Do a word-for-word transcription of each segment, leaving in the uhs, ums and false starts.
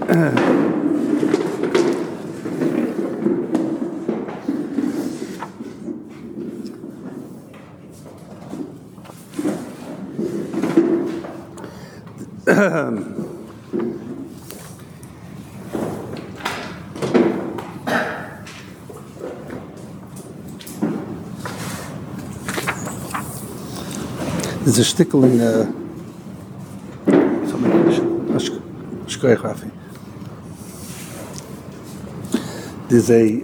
There's a shtickle in uh, there's a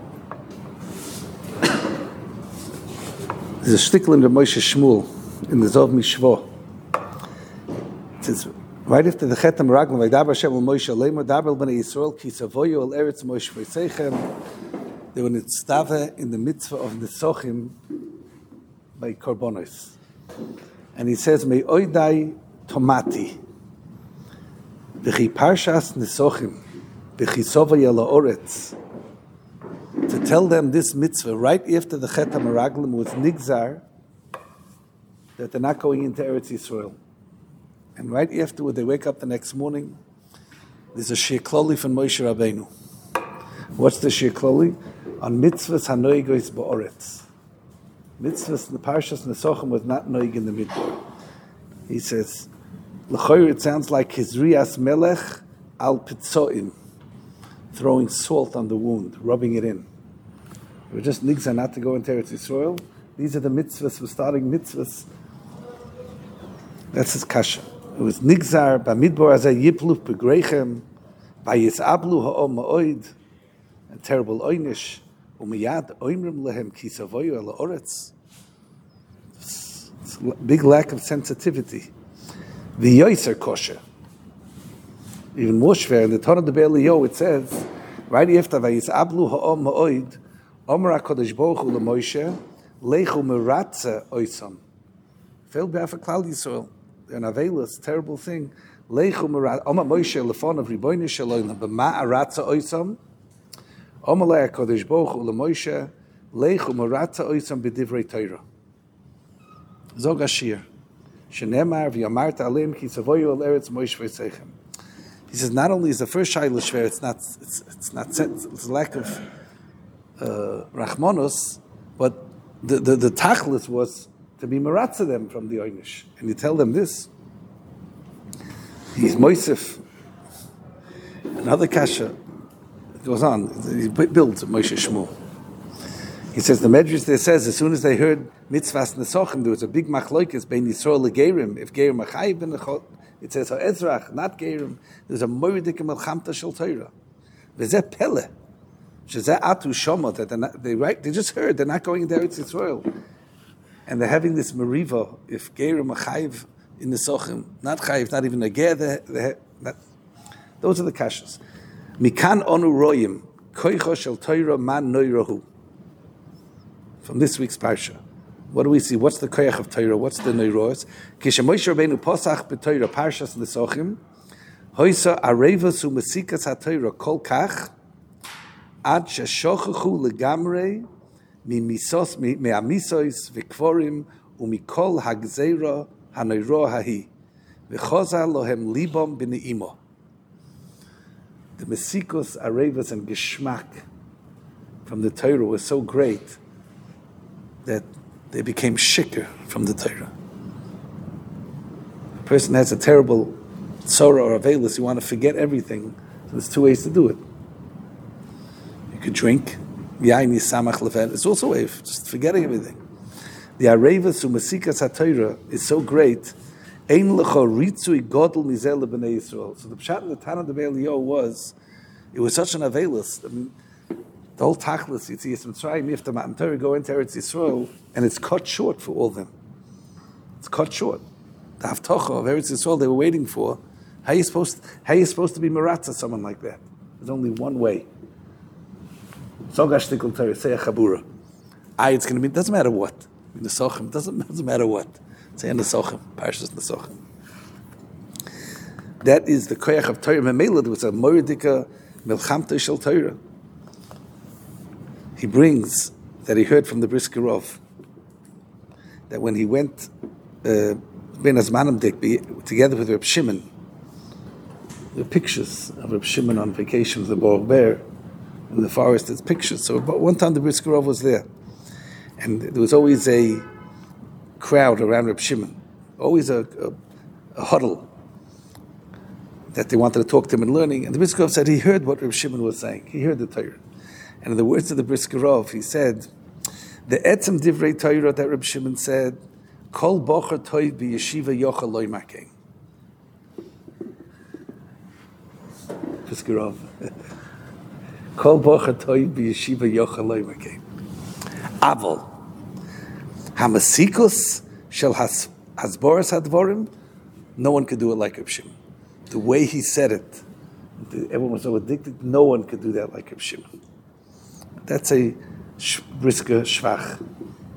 there's a shtickle in the Moshe Shmuel in the Zov Mishvo. It says right after the Chetam Raglam Vaydaber Hashem al Moshe Leimer Daber Bnei Yisrael Ki Savoyu al Eretz Moshe Vayseichem. They were nitztave in the mitzvah of Nesochim by Korbanos. And he says, "Me oidai tomati, v'chi parshas nesochim, v'chi sova yela oretz." To tell them this mitzvah right after the Chet HaMeraglim was nigzar, that they're not going into Eretz Yisrael, and right afterward they wake up the next morning. There's a shir kloli from Moshe Rabbeinu. What's the shir kloli? On mitzvahs hanoigos ba'oretz. Mitzvahs, the Parshas Nesochim was not noig in the midbar. He says, L'choyer, it sounds like Hizriyas Melech al Pitzoim, throwing salt on the wound, rubbing it in. We're just nigzah not to go into Eretz Yisrael. These are the mitzvahs, we're starting mitzvahs. That's his kasha. It was nigzar, b'midbar azay yipluf b'greichem, b'yisablu ha'om ma'oid, a terrible oynish, umiyad oimrim lehem ki savoyu ala oretz. Big lack of sensitivity. The yoiser kosher. Even more shver, in the Torah de Be'eliyo, it says, right after vayisablu ha'om ma'oid, Omer HaKadosh Baruch Hu LeMoshe, Leichu meratze oisam. Failed behalf of Klal Yisrael. They're an aveilus, terrible thing. Leichu meratze, Omer Moshe lefon of Ribono Shel Olam, b'ma aratze oisam. Omer Lei HaKadosh Baruch Hu LeMoshe, Leichu meratze oisam b'divrei Torah. Zog Ashir. Shenemar v'yamarta alim ki savoyu al eretz Moshe v'seichem. He says, not only is the first shayla shver, it's not, it's, it's not, it's a lack of Uh, Rachmanos, but the, the, the tachlis was to be maratza them from the Oynish. And you tell them this. He's Moisef. Another kasha. It goes on. He builds Moshe Shmuel. He says, the Medrash there says, as soon as they heard mitzvahs nesochim, there was a big machloikis bein Yisrael legerim. If gerim achayiv ben nechot, it says, ha'ezrach, not gerim. There's a moiridik melchamta shel Torah. V'zeh pele. That they right, they just heard they're not going into Eretz Yisrael, and they're having this meriva. If Gerim Chayiv in the Sochim, not Chayiv, not even a Ger, those are the kashas. Mikan onu royim koicho shel Torah man noirahu. From this week's parsha, what do we see? What's the koyach of Torah? What's the noiros? Kisha Moshe Rabbeinu posach b'Torah parshas nesochim, hoisa arevas umesikas haTorah kol kach. Ad sheshochachu legamrei mimisos meamisos v'kvorim umikol hagzeira hanoiro hahi v'choza lohem libom b'neimo. The mesikos, arevas, and geschmack from the Torah was so great that they became shikr from the Torah. A person has a terrible sorrow or avelus, you want to forget everything. So there's two ways to do it. You could drink, yaini samach levet. It's also a way of just forgetting everything. The arevas umasikas haTorah is so great. Ein lecho ritzui godel mizel lebnei Yisrael. So the pshat in the Tana de Be'eliyo was, it was such an avelus. I mean, the whole tachlis, you see, it's Mitzrayim, after Matan Torah, go into Eretz Yisrael, and it's cut short for all of them. It's cut short. The haftocha of Eretz Yisrael they were waiting for. How are you supposed to, how are you supposed to be maratza someone like that? There's only one way. So gashtikul Torah, say a chabura. Ah, it's going to be, doesn't matter what. In the Sochim, doesn't, doesn't matter what. Say in the Sochim, Parshas Nesochim. That is the koyach of Torah. Memela, there was a moridika milchamta shel Torah. He brings that he heard from the Brisker Rov that when he went Ben Azmanim Dik together with Reb Shimon the pictures of Reb Shimon on vacation with the Borg Bear in the forest. There's pictures. So one time the Brisker Rov was there, and there was always a crowd around Reb Shimon, always a, a, a huddle that they wanted to talk to him and learning. And the Brisker Rov said he heard what Reb Shimon was saying. He heard the Torah. And in the words of the Brisker Rov, he said, the etzem divrei Torah that Reb Shimon said, Kol bocher toiv b'yeshiva yochel loy makein. Brisker Rov. Kol bocher toiv b'yeshiva yochel loy makein. Aval. Hamasikus shel hasboras hadvorim. No one could do it like Reb Shimon. The way he said it, everyone was so addicted, no one could do that like Reb Shimon. That's a brisker shvach.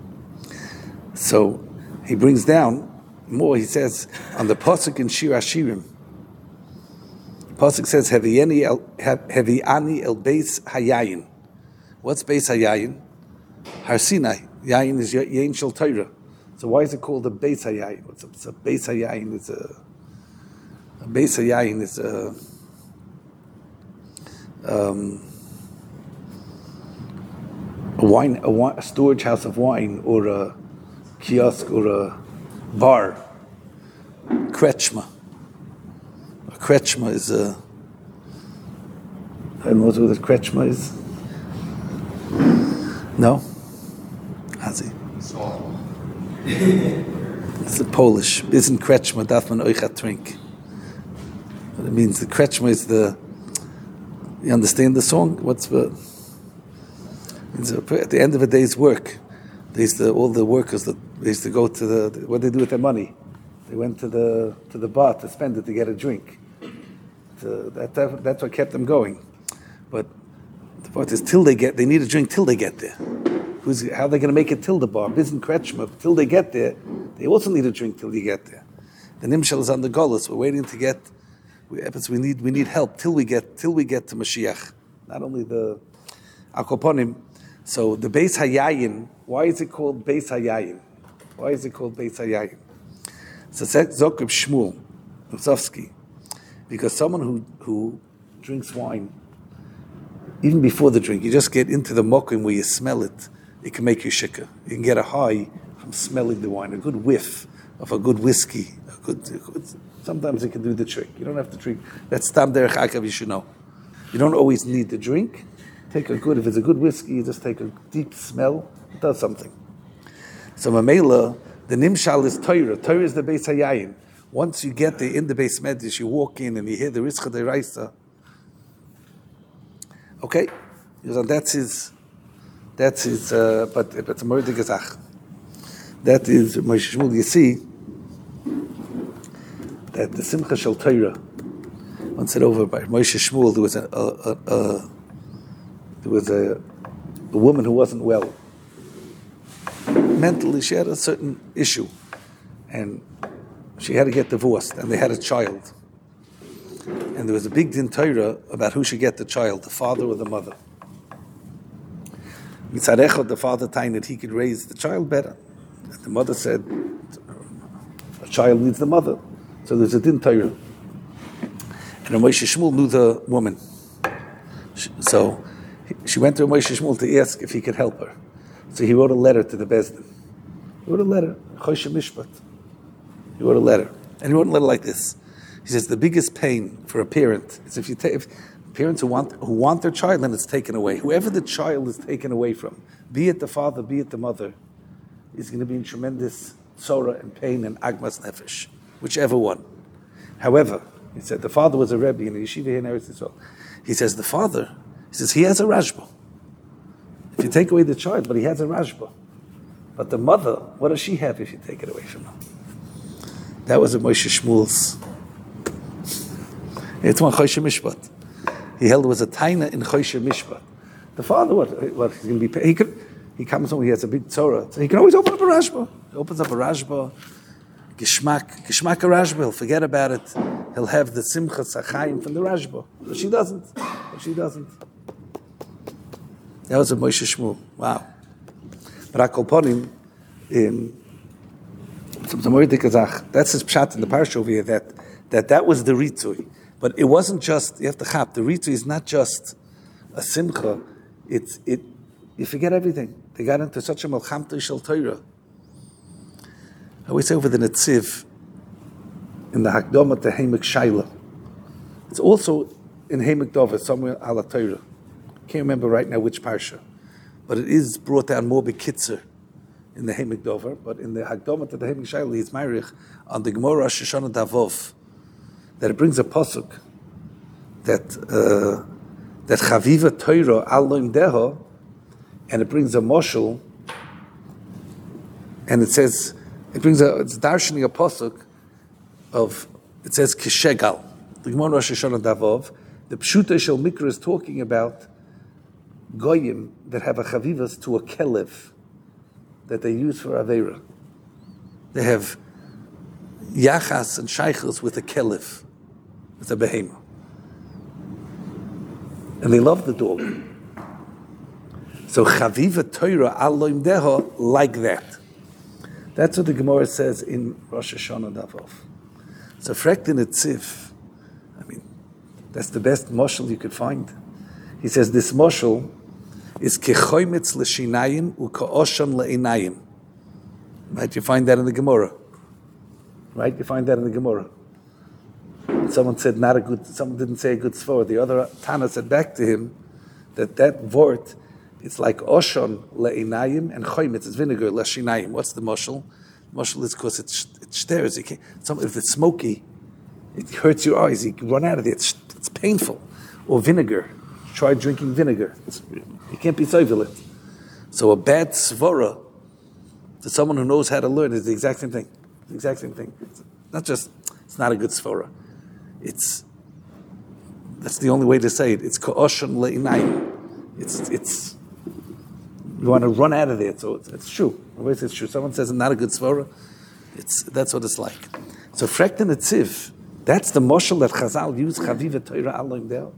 So he brings down more. He says on the pasuk in Shir Hashirim, pasuk says Heviani el Heviani el Beis Hayayin. What's Beis Hayayin? Har Sinai. Yayin is Yain Shel Torah. So why is it called a Beis Hayayin? What's a, it's a Beis Hayayin? It's a, a Beis Hayayin is a um, a wine, a wine, a storage house of wine, or a kiosk, or a bar. Kretschma. A kretschma is a. I don't know what a kretschma is. No? Hazi. It's a Polish. Isn't kretschma darf man euch drink? It means the kretschma is the. You understand the song? What's the? At the end of a day's work, they used to, all the workers that they used to go to the what did they do with their money? They went to the to the bar to spend it to get a drink. So that, that that's what kept them going. But the point is, till they get, they need a drink till they get there. Who's how are they going to make it till the bar? Bisn kretschma. Till they get there, they also need a drink till you get there. The nimshal is on the golus. We're waiting to get. We, we need we need help till we get till we get to Mashiach. Not only the akoponim. So the Beis Hayayin, why is it called Beis Hayayin? Why is it called Beis Hayayin? So Zokrib Shmuel Nusovsky, because someone who, who drinks wine, even before the drink, you just get into the mokum where you smell it, it can make you shikah. You can get a high from smelling the wine, a good whiff of a good whiskey. A good, a good, sometimes it can do the trick. You don't have to drink. That's Tam Derech Akav, you should know. You don't always need the drink. Take a good, if it's a good whiskey, you just take a deep smell, it does something. So Mamela, the Nimshal is Torah. Torah is the Beis Hayayin. Once you get there in the Beis Medrash, you walk in and you hear the Rizcha Deraisa. Okay? Because that's his, that's his, uh, but it's a Mordek Gezach. That is Moshe Shmuel. You see that the Simcha Shel Torah, once said over by Moshe Shmuel, there was a, a, a, a There was a, a woman who wasn't well. Mentally, she had a certain issue. And she had to get divorced, and they had a child. And there was a big din Torah about who should get the child, the father or the mother. Mitzarechot, the father, time that he could raise the child better. And the mother said, a child needs the mother. So there's a din Torah. And Moshe Shmuel knew the woman. So she went to Moshe Shmuel to ask if he could help her. So he wrote a letter to the Bezdin. He wrote a letter, Choshe Mishpat. He wrote a letter. And he wrote a letter like this. He says, the biggest pain for a parent is if you take parents who want who want their child and it's taken away. Whoever the child is taken away from, be it the father, be it the mother, is going to be in tremendous sorrow and pain and agmas nefesh, whichever one. However, he said, the father was a Rebbe in a yeshiva here in Eretz Yisrael. He says, the father, he says, he has a rashba. If you take away the child, but he has a rashba. But the mother, what does she have if you take it away from her? That was a Moshe Shmuel's. It's one Choshe Mishpat. He held it was a taina in Choshe Mishpat. The father, what? What he's going to be? He could. He comes home. He has a big Torah. So he can always open up a rashba. He opens up a rashba. Gishmak, gishmak a rashba. He'll forget about it. He'll have the simcha tzachayim from the rashba. But she doesn't. But she doesn't. That was a Moshe Shmuel. Wow. But Akolponim, in that's his pshat in the parsha over here, that, that that was the ritzui. But it wasn't just, you have to chap, the Ritzu is not just a simcha, it's, it, you forget everything. They got into such a malchamta shel Torah. I always say over the Netziv, in the Hakdama to Heimek Shaila. It's also in Heimek Dova, somewhere ala Torah. Can't remember right now which parsha. But it is brought down more bekitzer in the Heimek Dover, but in the Hakdama to the Heimek Shaila, he's Meirich on the Gemara Rosh Hashanah Davov, that it brings a pasuk that uh, that Chaviva Torah Aloim Deho, and it brings a moshel, and it says, it brings a, it's darshaning a pasuk of, it says Kishegal. The Gemara Rosh Hashanah Davov, the Pshuta Shel Mikra is talking about goyim that have a chavivas to a kelev that they use for aveira. They have yachas and shaychus with a kelev, with a behema, and they love the dog. So chaviva Torah aloim deho like that. That's what the Gemara says in Rosh Hashanah Davov. So frekt in Netziv, I mean, that's the best moshel you could find. He says this moshel is kechoymetz l'shinayim u'ka'osham le'inayim. Right, you find that in the Gemara. Right, you find that in the Gemara. Someone said not a good. Someone didn't say a good svor. The other Tana said back to him that that vort, it's like osham le'inayim and choymetz is vinegar l'shinayim. What's the moshel? Moshel is because it it stares. You can't, some, if it's smoky, it hurts your eyes. You can run out of it. It's, it's painful. Or vinegar. Try drinking vinegar. It's, you can't be soivilit. So a bad svara to someone who knows how to learn is the exact same thing. The exact same thing. It's not just, it's not a good svara. It's, that's the only way to say it. It's ka'oshan le'inayim. It's, it's, you want to run out of there. So it's, it's true. Always it's true. Someone says it's not a good svara. It's, that's what it's like. So frekt in Netziv, that's the moshel that Chazal used, chaviva Torah aloim deho.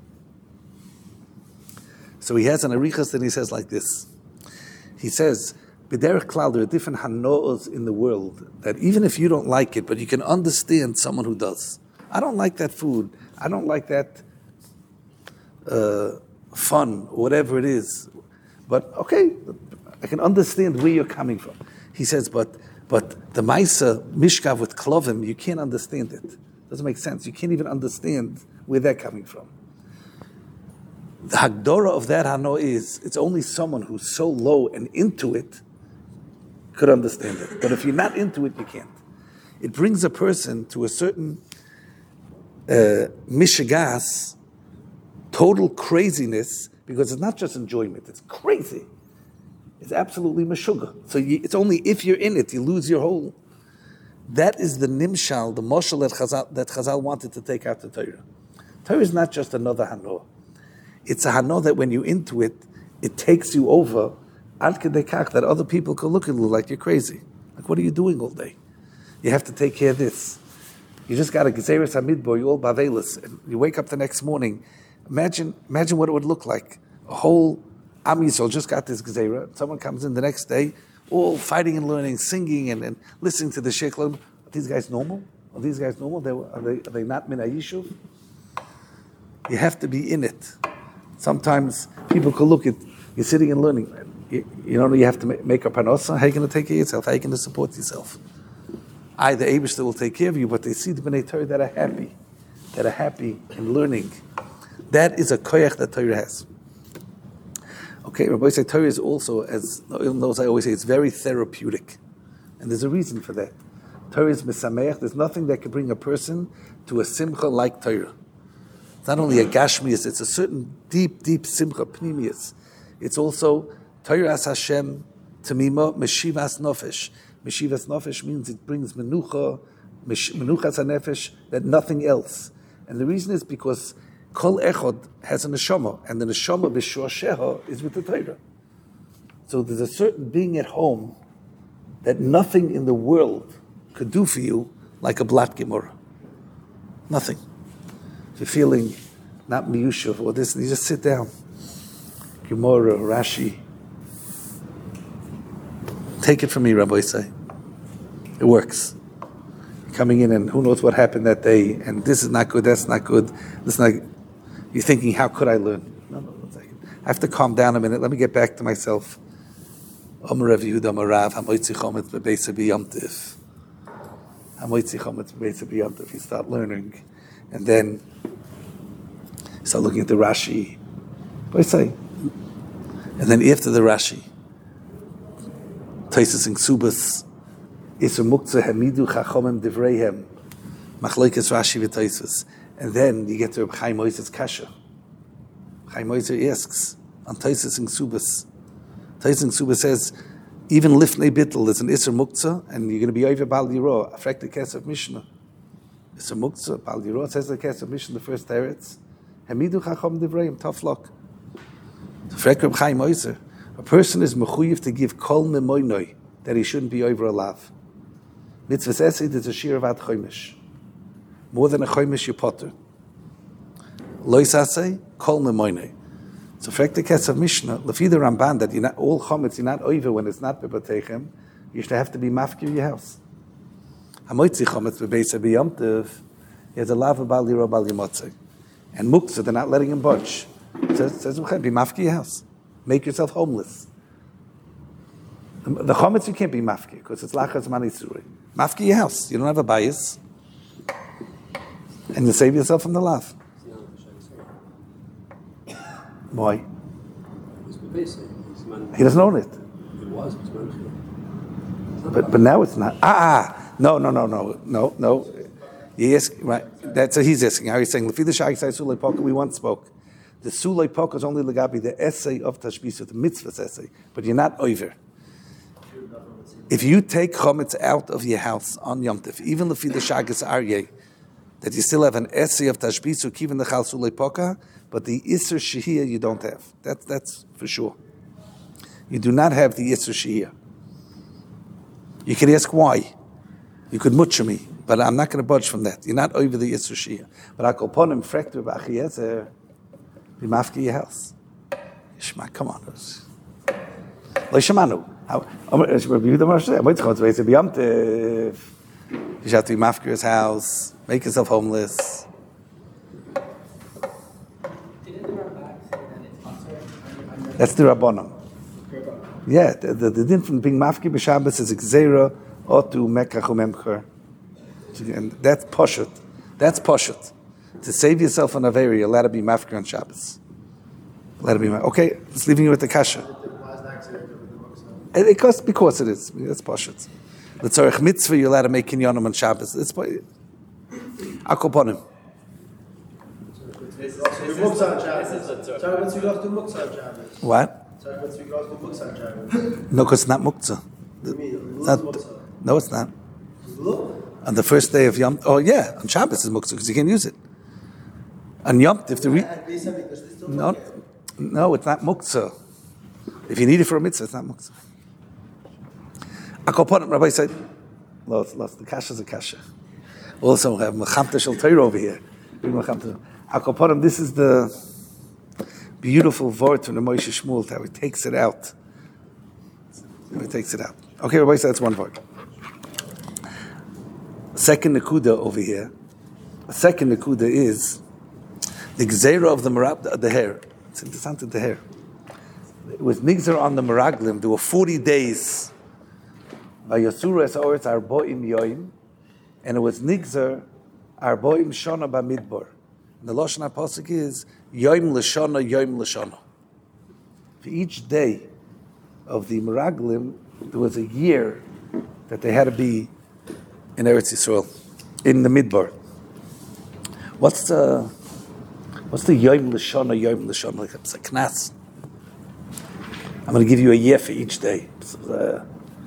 So he has an arichas that he says like this. He says, B'derech klal, there are different hanoos in the world that even if you don't like it, but you can understand someone who does. I don't like that food. I don't like that uh, fun, or whatever it is. But okay, I can understand where you're coming from. He says, but but the Maisa Mishkav with Klovim, you can't understand it. Doesn't make sense. You can't even understand where they're coming from. The Hagdorah of that Hano is, it's only someone who's so low and into it could understand it. But if you're not into it, you can't. It brings a person to a certain uh, mishigas, total craziness, because it's not just enjoyment, it's crazy. It's absolutely meshuggah. So you, it's only if you're in it, you lose your whole. That is the nimshal, the moshel that Chazal, that Chazal wanted to take out the Torah. Torah is not just another Hano. It's a Hano that when you're into it, it takes you over, ad kedei kach, that other people could look at you like you're crazy. Like, what are you doing all day? You have to take care of this. You just got a gezeres hamidbar, you all bavelis, and you wake up the next morning. Imagine, imagine what it would look like. A whole Am Yisrael just got this gezerah. Someone comes in the next day, all fighting and learning, singing and, and listening to the sheikh. Are these guys normal? Are these guys normal? They, are, they, are they not min hayishuv? You have to be in it. Sometimes people could look at, you're sitting and learning. You, you know, you have to make, make a panosa. How are you going to take care of yourself? How are you going to support yourself? I, the Eibishter, will take care of you, but they see the B'nai Torah that are happy, that are happy in learning. That is a koyach that Torah has. Okay, Rabbi say Torah is also, as those I always say, it's very therapeutic. And there's a reason for that. Torah is mesameach. There's nothing that can bring a person to a simcha like Torah. It's not only a gashmias, it's a certain deep, deep simcha, pnimius. It's also Torah as Hashem, tamima, meshivas nofesh. Meshivas nofesh means it brings menucha, menuchas hanefesh, that nothing else. And the reason is because Kol Echad has a neshama, and the neshama b'shosheha is with the Torah. So there's a certain being at home that nothing in the world could do for you like a blat gemara. Nothing. If you're feeling not miyushav or this, you just sit down. Gemara, Rashi. Take it from me, Rabbi say. It works. You coming in and who knows what happened that day, and this is not good, that's not good, this is not, you're thinking, how could I learn? No, no, one second. I have to calm down a minute. Let me get back to myself. Omer Rav Yehuda Marav, Hamoitzi Chometz Bebeisa B'Yomtiv. Hamoitzi Chometz Bebeisa B'Yomtiv. You start learning, and then you start looking at the Rashi. What I say? And then after the Rashi, Taisus in Ksubas, Isra Muktzah Hamidu Chachomim Divreihem, Machlokes Rashi v'Taisus. And then you get to Reb Chaim Oizer's Kasha. Chaim Oizer asks on Taisus in Ksubas. Taisus in Ksubas says, even Lifnei Bittel is an Isra Muktzah, and you're going to be over Bal Yiro, affect the Kesef Mishnah. Isra Muktzah, Bal Yiro, says the Kesef Mishnah, the first teretz. Hamidu Chachom Divreihem, tough luck. To Frek Reb Chaim Oizer, a person is mechuyev to give kol memoinoi, that he shouldn't be over a lav. Mitzvahs Esed is a shir of ad choimish. More than a choimish you potter. Lois asay, kol memoinoi. So Frek the Kesef Mishnah, lefi the Ramban, that you're not, all chometz, you're not over when it's not bebatechem, you should have to be mafkir your house. Hamoitzi chometz bebeisa b'yomtiv, he has a lav of bal yiro bal yimotzei. And muktzah, they're not letting him budge. It says, it says be mafki your house. Make yourself homeless. The, the chometz you can't be mafki because it's lachas manisuri. Mafki your house. You don't have a bias, and you save yourself from the lav. Why? He doesn't own it. It was. But but now it's not. Ah, ah no no no no no no. Yes, right. That's what he's asking. How he's saying lefi the shai sai sulei poka. We once spoke. The sulei poka is only legabi the essay of tashbisa, the mitzvahs essay, but you're not over. If you take chometz out of your house on Yom Tov, even lefi the shagas aryeh, that you still have an essay of tashbisa, even the chal sulei poka, but the iser shehiyah you don't have. That's that's for sure. You do not have the iser shehiyah. You can ask why. You could mutcha me, but I'm not going to budge from that. You're not over the iser shehiyah. But I call upon him frekter b'achiezer. Be mafki your house. Yishma, come on. Lo shamanu. How? You should have to be mafki his house. Make yourself homeless. That's the Rabbanon. Yeah, the, the, the din from being mafki b'Shabbos is gzeira otu mekach umemcher. And that's poshut. That's poshut. To save yourself on Averi, you're allowed to be mafkir on Shabbos. Let it be mafkir. Okay, just leaving you with the kasha. It, it costs because it is. That's poshut. The tzorich mitzvah, you're allowed to make kinyanim on Shabbos. It's akoponim. What? No, because it's not muktzah. No, it's not. On the first day of Yom, oh yeah, on Shabbos is muktzah because you can't use it. On Yom, if the re- no, no, it's not muktzah. If you need it for a mitzvah, it's not muktzah. Akoponim, Rabbi said, lost, lost. The kasha is a kasha. Also, we have Mechamta Shel Torah over here. Akoponim, this is the beautiful word from the Moshe Shmuel, how he takes it out. How he takes it out. Okay, Rabbi said that's one word. Second Nakuda over here. The second Nakuda is the Gzeira of the Marab, the, the hair. It's interesting, the hair. It was Nigzer on the Meraglim. There were forty days by Yasura es Oretz Arboim Yoim, and it was Nigzer Arboim Shona Bamidbar. And the Lashon HaPosuk is Yoim L'Shona, Yoim L'Shona. For each day of the Meraglim, there was a year that they had to be in Eretz Yisrael, in the Midbar. What's the what's the Yom L'Shana, Yom L'Shana? It's a knas. I'm going to give you a year for each day. So,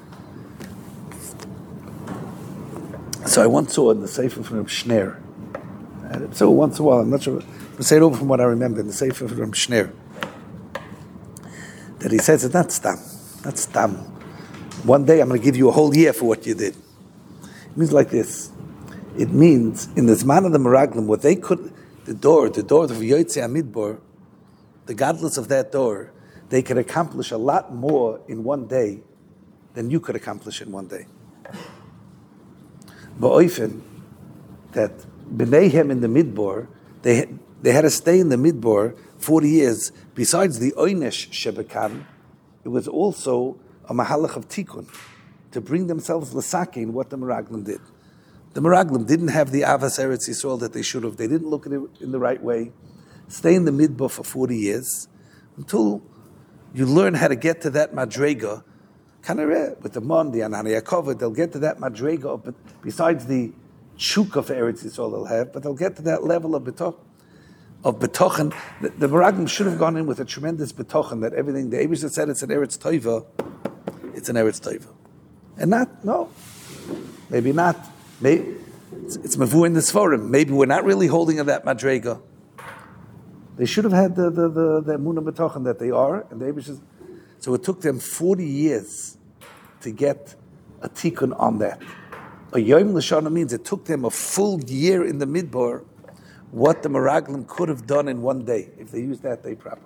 uh, so I once saw in the Sefer from Shner. So once in a while, I'm not sure. I'll say it over from what I remember in the Sefer from Shner. That he says it's not stam. Not stam. One day I'm going to give you a whole year for what you did. It means like this. It means in the Zman of the Meraglim, what they could, the door, the door of Yotzei Amidbar, the godless of that door, they could accomplish a lot more in one day than you could accomplish in one day. Ba'oifen, that B'neihem in the Midbar, they they had to stay in the Midbar forty years. Besides the Oynesh Shebekan, it was also a mahalach of tikkun, to bring themselves l'sakin, what the Meraglim did. The Meraglim didn't have the Avas Eretz Yisrael that they should have. They didn't look at it in the right way. Stay in the Midbar for forty years until you learn how to get to that madrega. Kanareh, with the Mon, the Anani Yaakov, they'll get to that madrega, but besides the chuk of Eretz Yisrael they'll have, but they'll get to that level of betoch, of betochen. The, the Meraglim should have gone in with a tremendous betochen that everything, the Eibush said it's an Eretz Toiva, it's an Eretz Toiva. And not, no, maybe not. Maybe it's, it's Mavu in the Sforim. Maybe we're not really holding of that madrega. They should have had the the the, the Emunah betochen that they are, and the Eibush. So it took them forty years to get a tikkun on that. A Yom L'Shana means it took them a full year in the Midbar, what the Meraglim could have done in one day, if they used that day properly.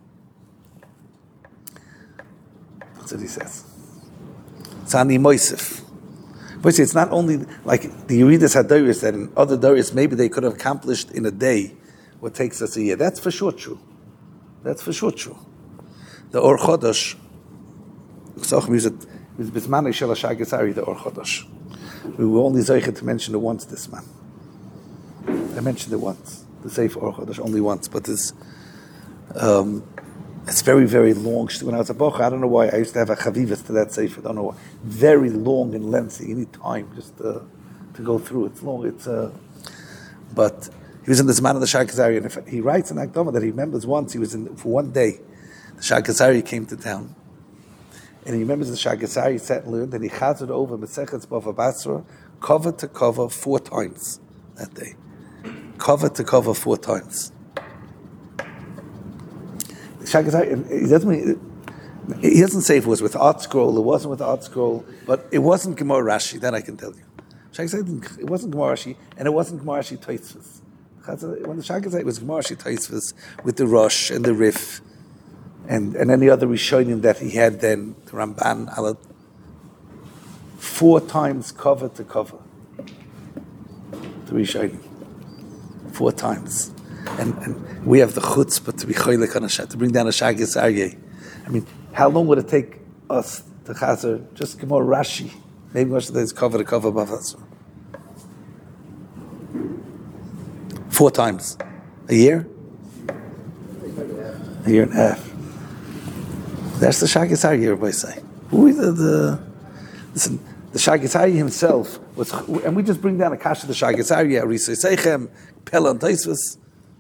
That's what he says. Tzani Moisef. But it's not only like the Yeridas HaDoris that in other Doris maybe they could have accomplished in a day what takes us a year. That's for sure true. That's for sure true. The Or Chodosh, the Or Chodosh. We were only zeicher to mention it once this man. I mentioned it once, the Sefer Or Chodosh, only once, but it's, um, it's very, very long. When I was a bocher, I don't know why, I used to have a chavivas to that Sefer, I don't know why. Very long and lengthy, you need time just uh, to go through. It's long, it's, uh, but he was in this man of the Shai Kazari, and if, he writes in Akdama that he remembers once, he was in, for one day, the Shai Kazari came to town, and he remembers the Shai Kazari sat and learned, and he chazed over Mesechetz Bava Basra, cover to cover four times that day. Cover to cover four times. The Shai Kazari, he doesn't, he doesn't say if it was with Art Scroll, it wasn't with Art Scroll, but it wasn't Gemara Rashi, that I can tell you. Shai Kazari, it wasn't Gemara Rashi, and it wasn't Gemara Rashi Tosfos. When the Shai Kazari, it was Gemara Rashi Tosfos with the Rosh and the Rif, and, and any other Rishonim that he had then, the Ramban, Alad, four times cover to cover. The Rishonim. Four times. And, and we have the chutzpah to be choylek on a shah, to bring down a Shagis Aryeh. I mean, how long would it take us to chazer, just more Rashi, maybe Rosh Hashanah is cover to cover Bavasra? Four times. A year? A year and a half. That's the Shagis Aryeh, everybody say. Who is the, the listen, the Shagis Aryeh himself was, and we just bring down a kasha the Shagis Aryeh, Arisei Seichem, Pella and Taisvus,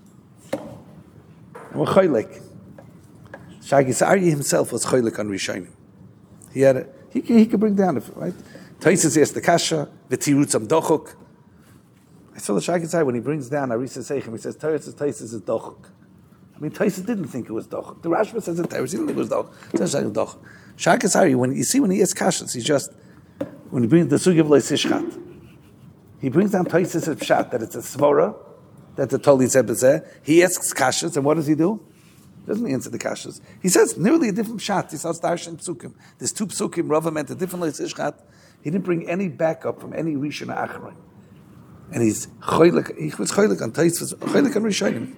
and we're choylek. Shagis Aryeh himself was choylek on Rishonim. He had a, he he could bring down it, right? Taisvus asked the kasha, v'tirutzam dochuk. I saw the Shagis Aryeh when he brings down Arisei Seichem, he says Taisvus Taisvus is dochuk. I mean, Taisvus didn't think it was dochuk. The Rashba says it. Taisvus didn't think it was dochuk. Taisvus dochuk. Shagis Aryeh, when you see when he asks kashas, he's just when he brings the sugi of Leisishchat, he brings down Taisvus of Pshat that it's a svora. That the Toli Zebezeh, he asks kashas, and what does he do? Doesn't he answer the kashas? He says nearly a different pshat. He says darshan psukim. There's two psukim. Rava meant a different leisishchat. He didn't bring any backup from any rishon achron, and he's choylek. He was choylek on Taisvus, choylek on rishonim.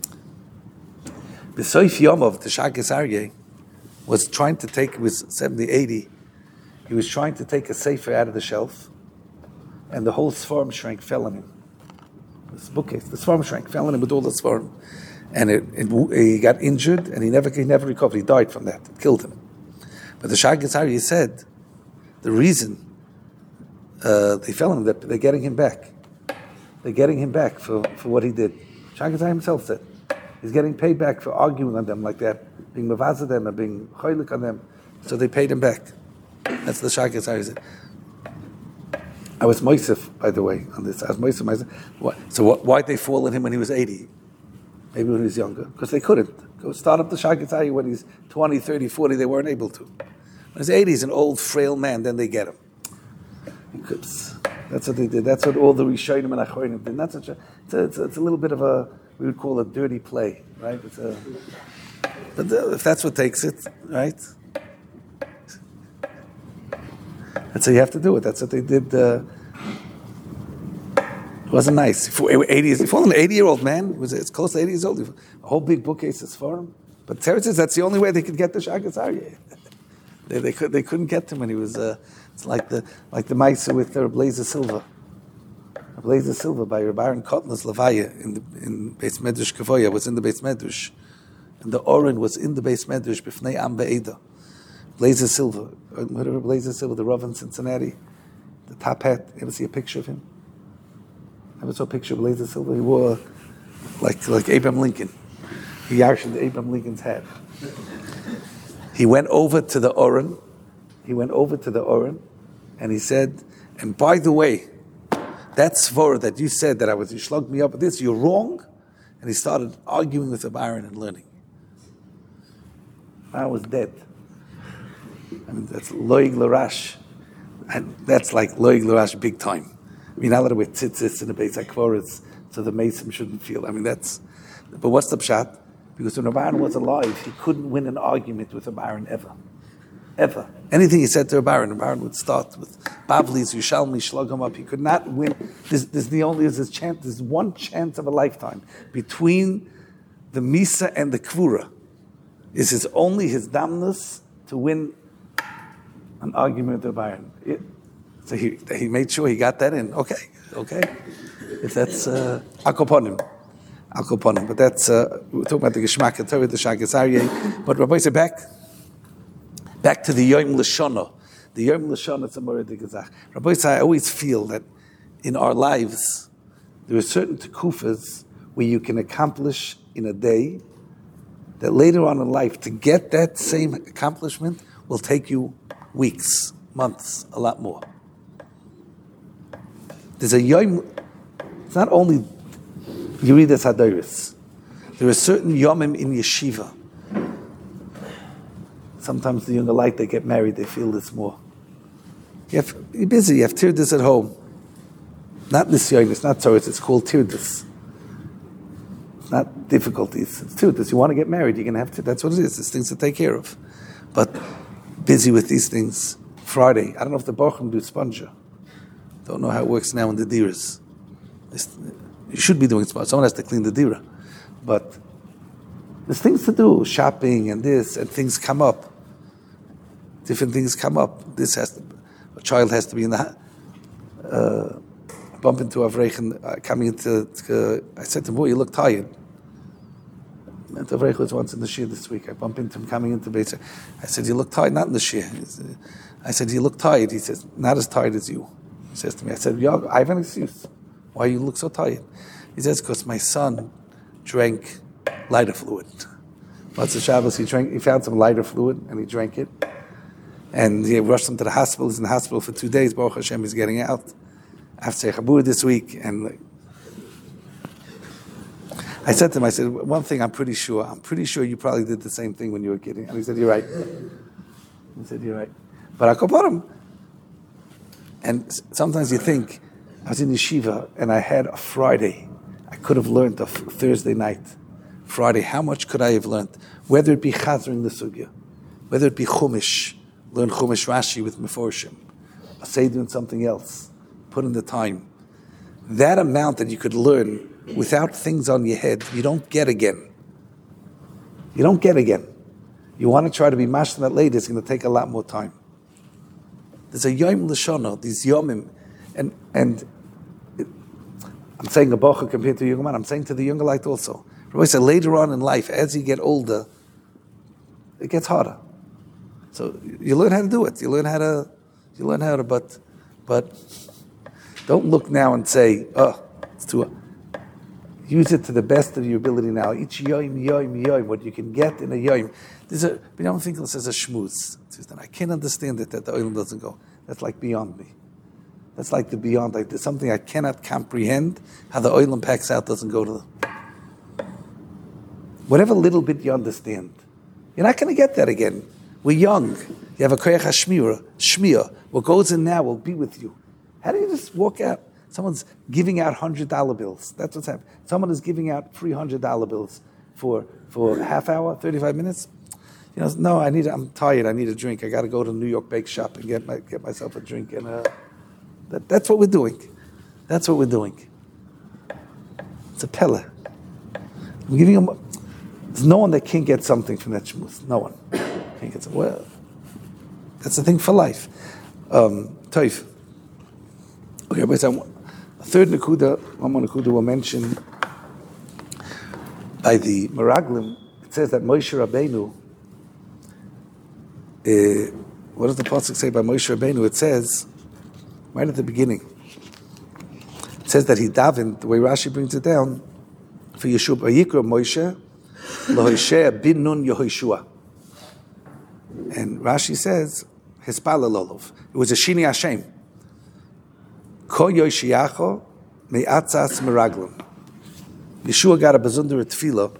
B'soif Yomov, the Shagis Aryeh was trying to take. It was seventy, eighty. He was trying to take a sefer out of the shelf, and the whole swarm shrank fell on him. This bookcase, the Svarm shrank, fell in him with all the Svarm. And it, it, he got injured, and he never he never recovered. He died from that. It killed him. But the Shagis Aryeh said, the reason uh, they fell in him, that they're getting him back. They're getting him back for, for what he did. Shagis Aryeh himself said, he's getting paid back for arguing on them like that, being mavazah them and being choylek on them. So they paid him back. That's the Shagis Aryeh said. I was Moisef, by the way, on this. I was Moisef myself. So what, why'd they fall on him when he was eighty? Maybe when he was younger. Because they couldn't. Go start up the Shagis Aryeh when he's twenty, thirty, forty, they weren't able to. When he's eighty, he's an old, frail man, then they get him. Because that's what they did. That's what all the Rishonim and Achronim did. Not such a, it's, a, it's, a, it's a little bit of a, we would call it dirty play, right? It's a, but the, if that's what takes it, right? That's how you have to do it. That's what they did. Uh, wasn't nice. For eighty years, for an eighty-year-old man, it was it's close to eighty years old. A whole big bookcase is for him. But Teretz says that's the only way they could get the Shagas Aryeh. they, they could they couldn't get him when he was. Uh, it's like the like the Maisa with the Blazer Silva. Blazer Silva by Rabbi Aaron Kotner's Levaya in the in Beis Medrash Kavoya was in the Beis Medrash, and the Oren was in the Beis Medrash b'fnei Am Be'eda. Blazer Silva, whatever Blazer Silva, the Rav in Cincinnati, the top hat. You ever see a picture of him? Ever saw a picture of Blazer Silva? He wore like like Abraham Lincoln. He yarshed Abraham Lincoln's hat. He went over to the Oren. He went over to the Oren, and he said, "And by the way, that svara that you said that I was, you slugged me up with this, you're wrong." And he started arguing with the Baron and learning. I was dead. I mean, that's loig l'rash. And that's like loig l'rash big time. I mean, not allowed to wear tzitzis in the Beis HaKvoros, so the Mason shouldn't feel. I mean, that's, but what's the pshat? Because when the Baron was alive, he couldn't win an argument with the Baron ever. Ever. Anything he said to a Baron, the Baron would start with Bavli's, Yushalmi, slug him up. He could not win. There's, there's the only, there's, chance, there's one chance of a lifetime between the Misa and the Kvura. Is his only his damnus to win an argument with the Baron. It, so he he made sure he got that in. Okay, okay. If that's uh, Akoponim. Akoponim. But that's, uh, we're talking about the Geshmak and Torah, the Shagas Aryeh. But Rabbi said back, Back to the Yom L'Shana. The Yom L'Shana is a Moreh Gezach. Rabbi said, I always feel that in our lives, there are certain tekufas where you can accomplish in a day that later on in life, to get that same accomplishment will take you weeks, months, a lot more. There's a Yom, it's not only Yeridas Hadoros. There are certain Yomim in yeshiva. Sometimes the younger light, they get married, they feel this more. You have, you're busy, you have tirdas at home. Not nisyonis, it's not Torah, it's called tirdas. It's not difficulties, it's tirdas. You want to get married, you're going to have to, that's what it is, it's things to take care of. But busy with these things. Friday, I don't know if the Bochum do sponger. Don't know how it works now in the diras. You should be doing sponger, someone has to clean the dira. But there's things to do, shopping and this, and things come up. Different things come up. This has to, a child has to be in the, uh, bump into Avrechen, uh, coming into, uh, I said to him, boy, you look tired. And Avrechen was once in the shir this week. I bump into him coming into Beit. I said, you look tired, not in the shir. I said, you look tired. He says, not as tired as you. He says to me, I said, Yo, I have an excuse. Why you look so tired? He says, because my son drank lighter fluid. Lots of Shabbos, he drank, he found some lighter fluid and he drank it. And he rushed him to the hospital. He's in the hospital for two days. Baruch Hashem, he's getting out. I have to say Chabur this week. And I said to him, I said, one thing I'm pretty sure, I'm pretty sure you probably did the same thing when you were kidding. And he said, you're right. He said, you're right. But I call him. And sometimes you think, I was in yeshiva and I had a Friday. I could have learned a Thursday night. Friday, how much could I have learned? Whether it be Chazring the Sugya, whether it be Chumash, learn Chumash Rashi with Meforshim, or say doing something else, put in the time. That amount that you could learn without things on your head, you don't get again. You don't get again. You want to try to be mashing that later, it's going to take a lot more time. There's a Yom L'Shana, these Yomim, and and it, I'm saying a Bocha compared to a younger man, I'm saying to the younger light also. Rabbi said later on in life, as you get older, it gets harder. So you learn how to do it. You learn how to, you learn how to, but, but don't look now and say, oh, it's too, use it to the best of your ability now. Each yoim, yoim, yoim, what you can get in a yoim. There's a, Binyamin Finkel says a shmuz. I can't understand it that the oil doesn't go. That's like beyond me. That's like the beyond, like there's something I cannot comprehend, how the oil packs out doesn't go to the, whatever little bit you understand. You're not going to get that again. We're young. You have a koyach hashmira, shmir. What goes in now will be with you. How do you just walk out? Someone's giving out one hundred dollar bills. That's what's happening. Someone is giving out three hundred dollar bills for, for a half hour, thirty-five minutes. You know, no, I need. I'm tired. I need a drink. I got to go to the New York Bake Shop and get my, get myself a drink. And uh, that, that's what we're doing. That's what we're doing. It's a pella. I'm giving him. There's no one that can't get something from that shmuz. No one can't get something. Well, that's the thing for life. Um, Toif. Okay, but a third nakuda, one more nakuda will mention by the Meraglim. It says that Moshe Rabbeinu. Uh, what does the pasuk say by Moshe Rabbeinu? It says right at the beginning. It says that he davened, the way Rashi brings it down, for Yeshua Yikra Moshe L'Hoshea bin Nun Yehoshua. And Rashi says, Hispala Lolov. It was a Shini Hashem. Ko Yoshiacho Me'atzas Meraglim. Yeshua got a bezundere tefillah,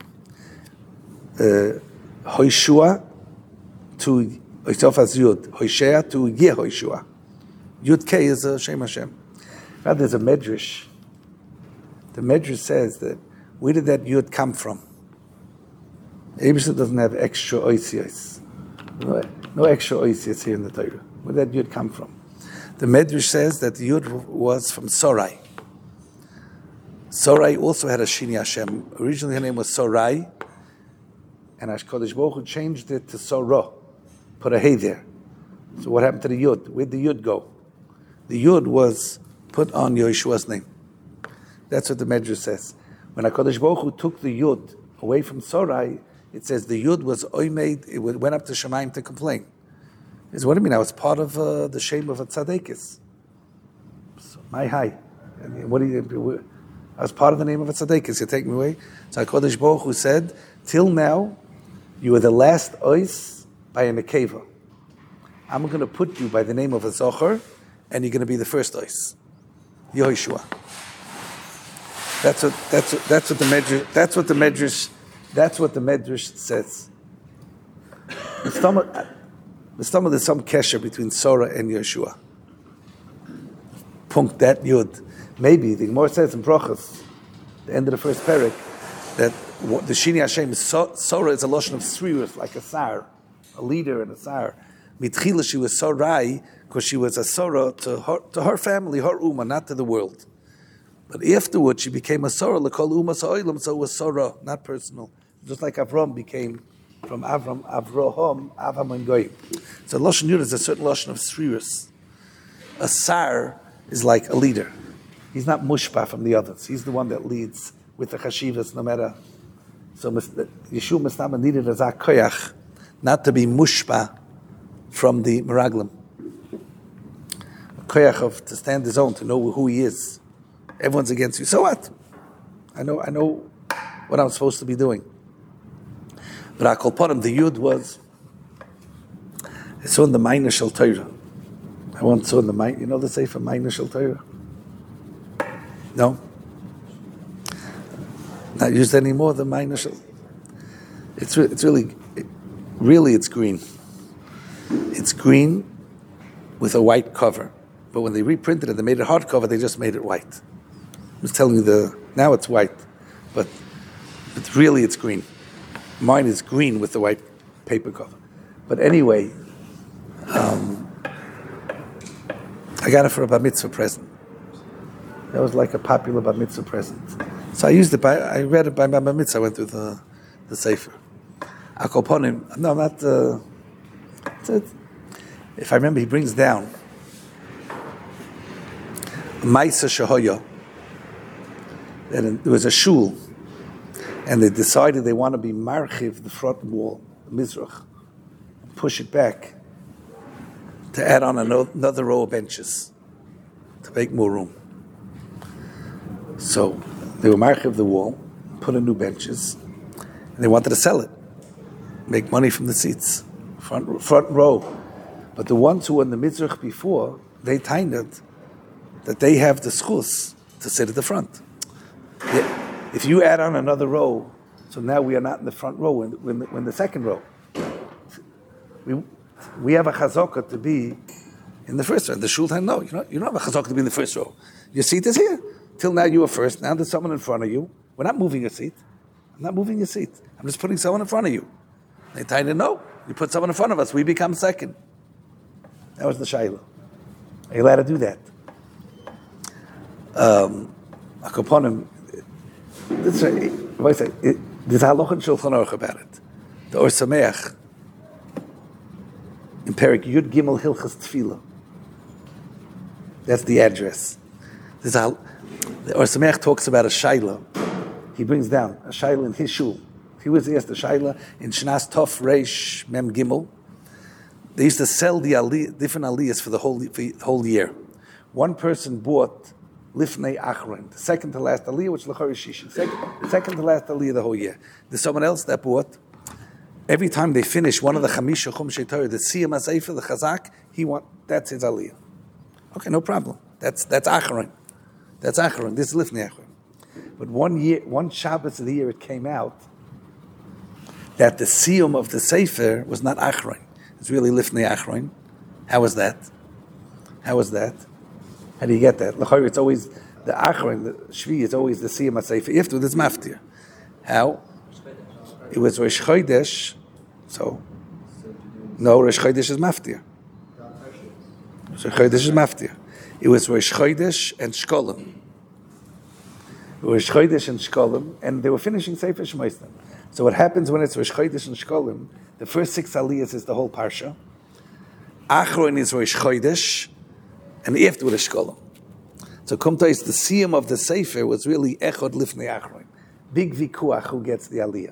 uh, Hoshua to Oitzof as Yud, Hoshea to Yehoshua. Yud K is a Shem Hashem. Now there's a medrash. The medrash says that where did that Yud come from? Abishah doesn't have extra oisios. No, no extra oisios here in the Torah. Where did that Yud come from? The medrash says that the Yud was from Sorai. Sorai also had a Shini Hashem. Originally her name was Sorai, and HaKadosh Baruch Hu changed it to Soro. Put a hey there. So what happened to the Yud? Where'd the Yud go? The Yud was put on Yeshua's name. That's what the Medrash says. When HaKadosh Baruch Hu took the Yud away from Sorai, it says the Yud was oimed, it went up to Shemaim to complain. He says, what do you mean? I was part of uh, the shame of a tzadekis. So, my high. And what do you, I was part of the name of a tzadekis. You take me away? So HaKadosh Baruch Hu said, till now, you were the last ois by a nekeva. I'm going to put you by the name of a zocher, and you're going to be the first ois. Yehoshua. That's what that's what that's what the medrash that's what the medrash that's what the medrash says. The stomach the stomach there's some kesher between Sora and Yeshua. Punkt that yud. Maybe the Gemara says in Brachos, the end of the first parak, that the Shini Hashem is so, Sora is a lotion of srius, like a sar, a leader and a sar. Mitchila she was Sorai because she was a Sora to her to her family, her Ummah, not to the world. But afterwards, she became a Sorah, l'kol Ummah Sa'olam, so it was Sorah, not personal. Just like Avram became from Avram, Avraham, Avram and Goyim. So Lashon Yud is a certain Lashon of Srirus. A Sar is like a leader. He's not mushpa from the others. He's the one that leads with the chashivas, no matter. So Yeshua Mistama needed as a koyach, not to be mushpa from the Meraglim. A koyach of to stand his own, to know who he is. Everyone's against you. So what? I know I know what I'm supposed to be doing. But I call upon him, the Yud was, I saw in the Minor Shel Torah. I once saw in the Minor, you know the Sefer Minor Shel Torah? No? Not used anymore, the Minor Shel. It's, it's really, it, really it's green. It's green with a white cover. But when they reprinted it, they made it hardcover, they just made it white. I was telling you the, now it's white, but, but really it's green. Mine is green with the white paper cover. But anyway, um, I got it for a bar mitzvah present. That was like a popular bar mitzvah present. So I used it by, I read it by my bar mitzvah, I went through the, the Sefer. Akoponim, no, I'm not, uh, if I remember, he brings down Maisa Shahoya. And there was a shul, and they decided they want to be marchiv the front wall, the mizrach, and push it back to add on another row of benches to make more room. So they were marchiv the wall, put in new benches, and they wanted to sell it, make money from the seats, front front row. But the ones who were in the mizrach before, they timed it that they have the schus to sit at the front. If you add on another row, so now we are not in the front row, we're in the, we're in the, we're in the second row. We we have a chazaka to be in the first row. The shulchan, no, you don't, you don't have a chazaka to be in the first row. Your seat is here. Till now you were first, now there's someone in front of you. We're not moving your seat. I'm not moving your seat. I'm just putting someone in front of you. They tell you, no, you put someone in front of us, we become second. That was the shayla. Are you allowed to do that? Um, Akoponim, This is what I say. It, there's a halacha in Shulchan Aruch about it. The Or Sameach in Perik Yud Gimel Hilchas Tefillah. That's the address. There's a, the Or Sameach talks about a shaila. He brings down a shaila in his shul. He was asked a shaila in Shnas Tov Reish Mem Gimel. They used to sell the aliyah, different aliyahs for the whole for the whole year. One person bought Lifnei Achron, the second to last aliyah, which is L'chor Shishi, second, second to last aliyah the whole year. There's someone else that bought. Every time they finish one of the Chamisha Chumshei Torah, the Siyam HaSefer, the Chazak, he want that's his aliyah. Okay, no problem. That's that's Achron. That's Achron. This is Lifnei Achron. But one year, one Shabbos of the year, it came out that the Siyum of the Sefer was not Achron. It's really Lifnei Achron. How was that? How was that? How do you get that? L'chayr, it's always the Achron, the Shvi is always the Siyam HaSefer. After this Maftir. How? It was Rosh Chodesh. So, no, Rosh Chodesh is Maftir. Rosh Chodesh is Maftir. It was Rosh Chodesh and Shkolim. Rosh Chodesh and Shkolim, and they were finishing Sefer Shmoistim. So what happens when it's Rosh Chodesh and Shkolim, the first six aliyahs is the whole parsha. Achron is Rosh Chodesh, and afterward is Shkolim. So Kumta is the siyum of the Sefer was really Echod Lifnei Achron. Big vikuach who gets the aliyah.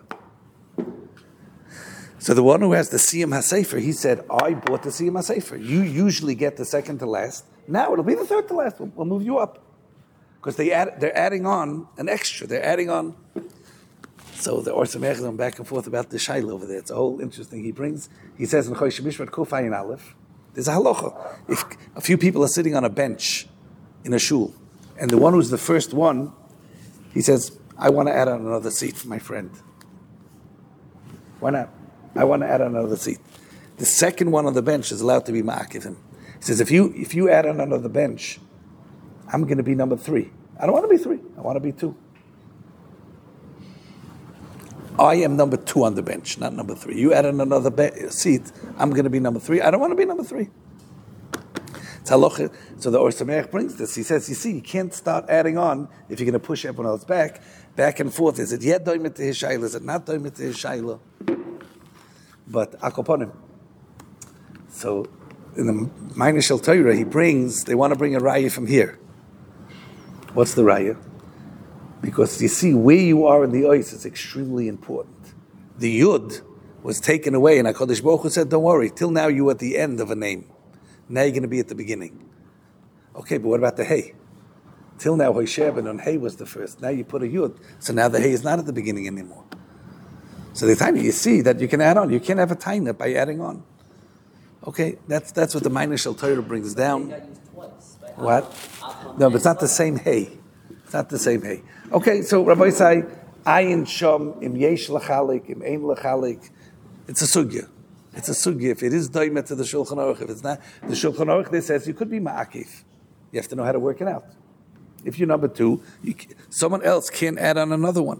So the one who has the siyum HaSefer, he said, I bought the siyum HaSefer. You usually get the second to last. Now it'll be the third to last. We'll, we'll move you up. Because they add, they're adding on an extra. They're adding on. So the Or Sameach going back and forth about the Shaila over there. It's a whole interesting. He brings, he says in Chosh Mishpat Kuf Ayin Aleph, there's a halacha. If a few people are sitting on a bench in a shul, and the one who's the first one, he says, I want to add on another seat for my friend. Why not? I want to add on another seat. The second one on the bench is allowed to be ma'akiv him. He says, if you if you add on another bench, I'm going to be number three. I don't want to be three. I want to be two. I am number two on the bench, not number three. You add on another be- seat, I'm going to be number three. I don't want to be number three. It's halacha. So the Or Sameach brings this. He says, you see, you can't start adding on if you're going to push everyone else back, back and forth. Is it yet doimit to his shayla? Is it not doimit to his shayla? But akoponim. So in the Ma'ayin Shel Torah, he brings, they want to bring a raya from here. What's the raya? Because you see, where you are in the ois is extremely important. The yud was taken away, and HaKadosh Baruch Hu said, don't worry, till now you're at the end of a name. Now you're going to be at the beginning. Okay, but what about the hey? Till now, Hosheh ben on hey was the first. Now you put a yud, so now the hey is not at the beginning anymore. So the time you see that you can add on, you can't have a taina by adding on. Okay, that's that's what the Ma'ayin Shel Torah brings down. What? No, but it's not the same hey. It's not the same hey. Okay, so Rabbi say, ayin shom im yesh lachalik im ein lachalik. It's a sugya. It's a sugya. If it is doimet to the Shulchan Aruch, if it's not the Shulchan Aruch, they says you could be ma'akif. You have to know how to work it out. If you're number two, you, someone else can add on another one.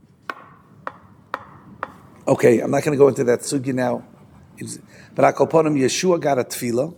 Okay, I'm not going to go into that sugya now. But Akoponim, Yeshua got a tefillah,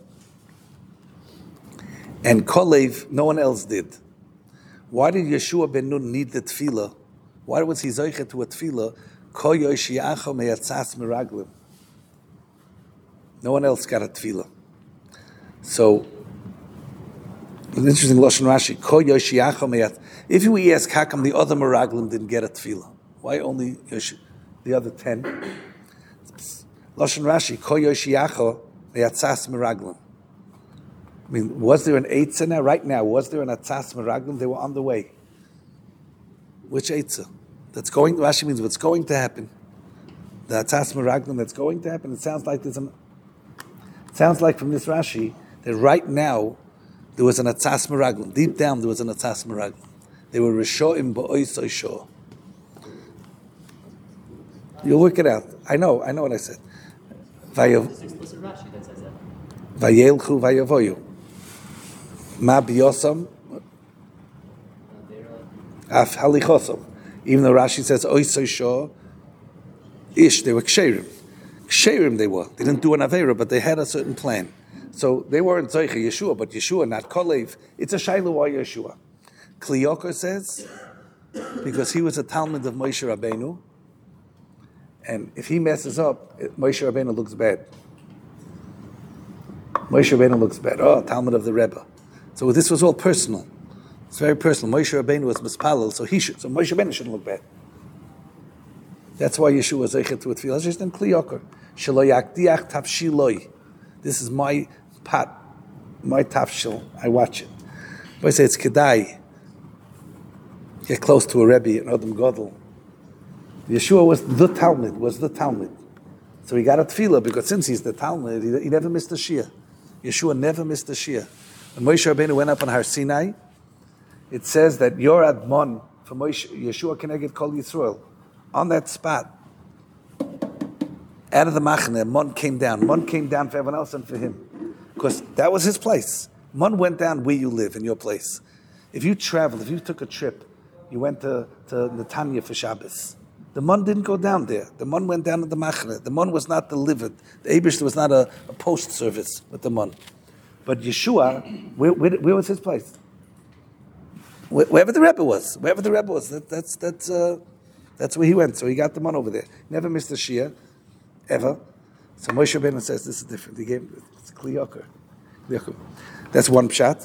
and Kolev, no one else did. Why did Yeshua ben Nun need the tefillah? Why was he zoichet to a tefillah? Ko yoshiacho meyatzas meraglim. No one else got a tefillah. So, it's an interesting Lashon Rashi. Ko yoshiacho meyat. If we ask how come the other meraglim didn't get a tefillah, why only Yoshi, the other ten? Lashon Rashi. Ko yoshiacho meyatzas meraglim. I mean, was there an Eitzah now? Right now, was there an Atzas Meraglim? They were on the way. Which Eitzah? That's going, Rashi means what's going to happen. The Atzas Meraglim that's going to happen. It sounds like there's an, it sounds like from this Rashi, that right now, there was an Atzas Meraglim. Deep down, there was an Atzas Meraglim. They were Rishoim Ba'ois Oisho. You'll work it out. I know, I know what I said. Vayelchu Vayavoyu. Ma biyosam, af halichosam. Even though Rashi says oisay shor, ish, they were ksherim. Ksherim they were. They didn't do an avera, but they had a certain plan. So they weren't Zoicha Yeshua, but Yeshua, not Kolev. It's a shayla why Yeshua. Kliyoko says, because he was a Talmud of Moshe Rabbeinu, and if he messes up, Moshe Rabbeinu looks bad. Moshe Rabbeinu looks bad. Oh, Talmud of the Rebbe. So this was all personal. It's very personal. Moshe Rabbeinu was mispalel, so he should. So Moshe Rabbeinu shouldn't look bad. That's why Yeshua was zeichet to a tefillah. Just in Kli Yakar. Shelo yakdiach tafshiloi. This is my pot, my tafshil. I watch it. But I say it's kedai. Get close to a Rebbe, an Adam Gadol. Yeshua was the Talmud, was the Talmud. So he got a tefillah because since he's the Talmud, he, he never missed a shia. Yeshua never missed a shia. When Moshe Rabbeinu went up on Har Sinai, it says that your Admon for Moshe, Yeshua Keneged Kol Yisrael, on that spot, out of the Machane, Mon came down. Mon came down for everyone else and for him. Because that was his place. Mon went down where you live, in your place. If you traveled, if you took a trip, you went to, to Netanya for Shabbos, the Mon didn't go down there. The Mon went down to the Machane. The Mon was not delivered. The Eibush was not a, a post service with the Mon. But Yeshua, where, where, where was his place? Where, wherever the Rebbe was. Wherever the Rebbe was. That, that's that's uh, that's where he went. So he got the Mon over there. Never missed a Shia, ever. So Moshe Rabbeinu says this is different. He gave it's Kli Yakar. That's one pshat.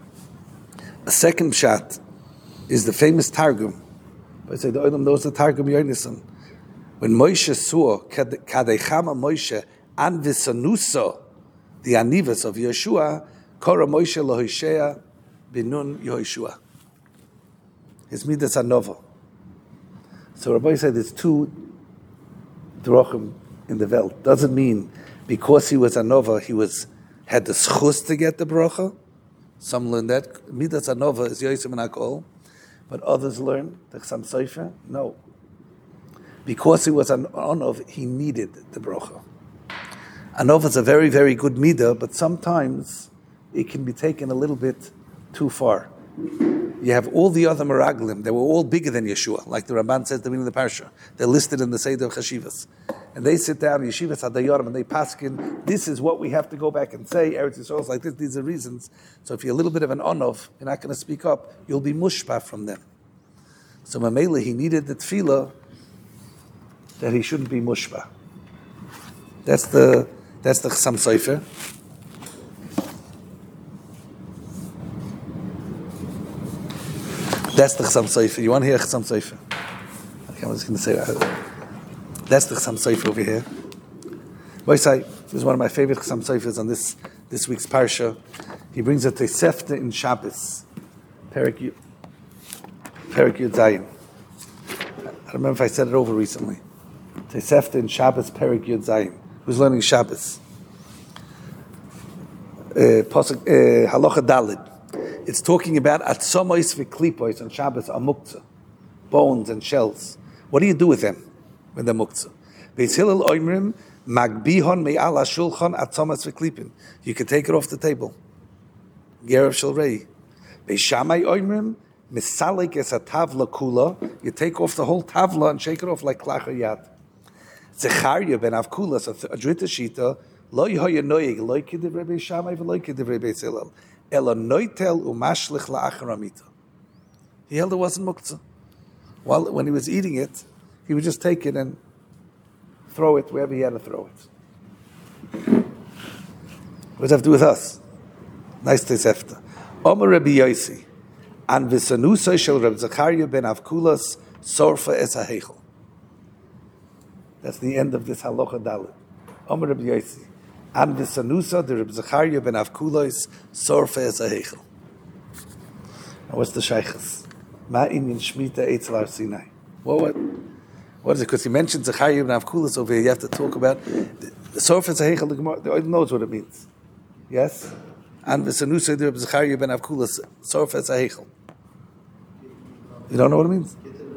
A second pshat is the famous Targum. I say the Olam knows the Targum Yonason. When Moshe saw Kadeichama Moshe an Visanuso, the Anivas of Yeshua, Kora Moshe Lohoshea Binun Yehoshua. His midas anova. So Rabbi said there's two drochim in the Welt. Doesn't mean because he was anova, he was had the schus to get the bracha. Some learn that midas anova is Yosem and Akol. But others learn the Chassam Sofer, no. Because he was an Anov, he needed the bracha. Anov is a very, very good midah, but sometimes it can be taken a little bit too far. You have all the other Meraglim, they were all bigger than Yeshua, like the Ramban says at the beginning of the Parsha. They're listed in the Seder of Chashivas. And they sit down, Yeshivas Hadayorim, and they paskin, this is what we have to go back and say, Eretz Yisrael is like this, these are reasons. So if you're a little bit of an Anov, you're not going to speak up, you'll be mushpah from them. So Mamela, he needed the tefillah that he shouldn't be mushpah. That's the that's the Chassam Sofer. That's the Chassam Sofer. You want to hear Chassam Sofer? Okay, I was going to say that. That's the Chassam Sofer over here. Moisai, this is one of my favorite Chassam Sofers on this, this week's Parsha. He brings a Tosefta in Shabbos. Perek Yud Zayin. I don't remember if I said it over recently. Tosefta in Shabbos, Perek Yud Zayin. Who's learning Shabbos? Uh, Pasuk, uh, Halacha Dalid. It's talking about atzomois v'klipois on Shabbos are muktzah, bones and shells. What do you do with them when they're muktzah? Beis Hillel oimrim magbihon me'al hashulchan atzomas v'klipin. You can take it off the table. Gerev shel rei. Beis Shammai oimrim misalek es hatavla kula. You take off the whole tavla and shake it off like klach yad. Zechariah ben Avkula, so a drita shita lo yehoya noyeg lo kedivrei Beis Shammai v'lo kedivrei Beis Hillel. Ela noitel umashlich la'achar amita. He held it wasn't muktzah. While when he was eating it, he would just take it and throw it wherever he had to throw it. What does that have to do with us? Nice Tosefta. Omer Rabbi Yosi, an v'sanusay shel Reb Zechariah ben Avkulas sorfa es ha'heichel. That's the end of this halacha dalet. Omer Rabbi Yosi. An v'sanusa the Reb Zechariah ben Avkulos sorfa es ha'heichel. Now what's the shaychus? Ma inyan shmita eitzel Har Sinai. What, what, what is it? Because he mentioned Zechariah ben Avkulos over here. You have to talk about the sorfa es ha'heichel. The Gemara knows what it means. Yes? An v'sanusa the Reb Zechariah ben Avkulos sorfa es ha'heichel. You don't know what it means?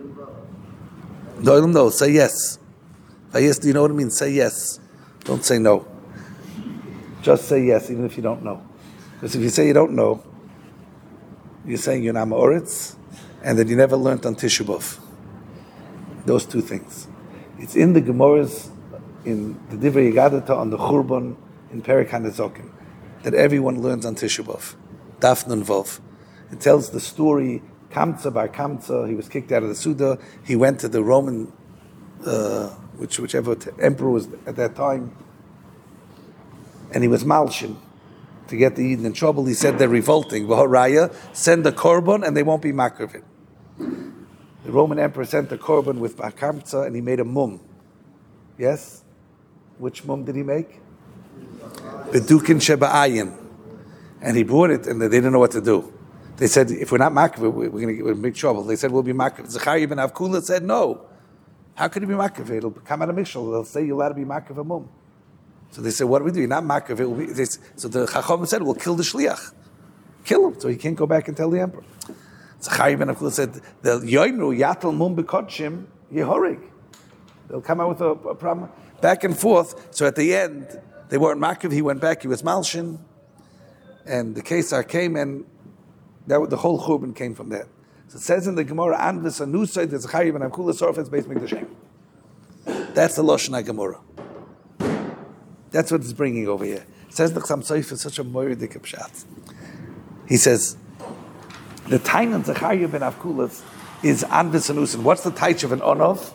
No, no. Say yes. Say yes. Do you know what it means? Say yes. Don't say no. Just say yes, even if you don't know. Because if you say you don't know, you're saying you're not Ma'oretz, and that you never learned on Tisha B'Av. Those two things. It's in the Gemaras, in the Divrei Yagadata, on the Churban, in Perek HaNezokim, that everyone learns on Tisha B'Av. Daf Nun Vav. It tells the story Kamsa bar Kamsa, he was kicked out of the Suda. He went to the Roman, uh, which whichever t- emperor was at that time, and he was malshin to get the Eden in trouble. He said they're revolting. V'horaya, send the korban and they won't be makrivin. The Roman emperor sent the korban with bar Kamsa and he made a mum. Yes? Which mum did he make? Bedukin Sheba'ayin. And he brought it and they didn't know what to do. They said, if we're not makriv, we're going to get in big trouble. They said, we'll be makriv. Zechariah ben Avkula said, no. How could he be makriv? It'll come out of Mishal. They'll say you're allowed to be makriv a mum. So they said, what do we do? You're not makriv. It will be, they, so the Chacham said, we'll kill the shliach. Kill him. So he can't go back and tell the emperor. Zechariah ben Avkula said, the yoimru yatal mum bekodshim yehorig. They'll come out with a, a problem. Back and forth. So at the end, they weren't makriv. He went back. He was malshin. And the Kesar came, and that the whole churban came from that. So it says in the Gemara, "Andvis anusay the Zechariah ben Avkula sorfetz beis mikdashem." That's the Lashon Gemara. That's what it's bringing over here. It says the Chassam Sofer is such a moiridik pshat. He says the tain of Zechariah ben Avkula is Andvis anusin. What's the taich of an onov?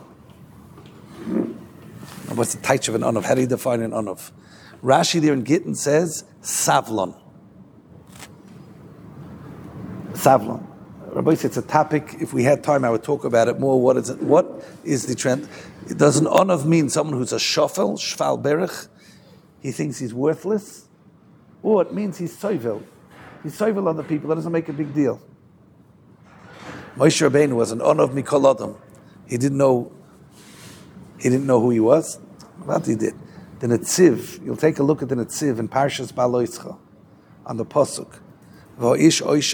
What's the taich of an onov? How do you define an onov? Rashi there in Gittin says savlon. Savlon. Rabbi said it's a topic. If we had time, I would talk about it more. What is it? What is the trend? Does an onav mean someone who's a shofel, shval berich? He thinks he's worthless, or it means he's soivel. He's soivel on the people. That doesn't make a big deal. Moshe Rabbeinu was an onav mikol adam. He didn't know. He didn't know who he was. What he did. The Netziv. You'll take a look at the Netziv in Parshas Baloischa on the pasuk. And he talks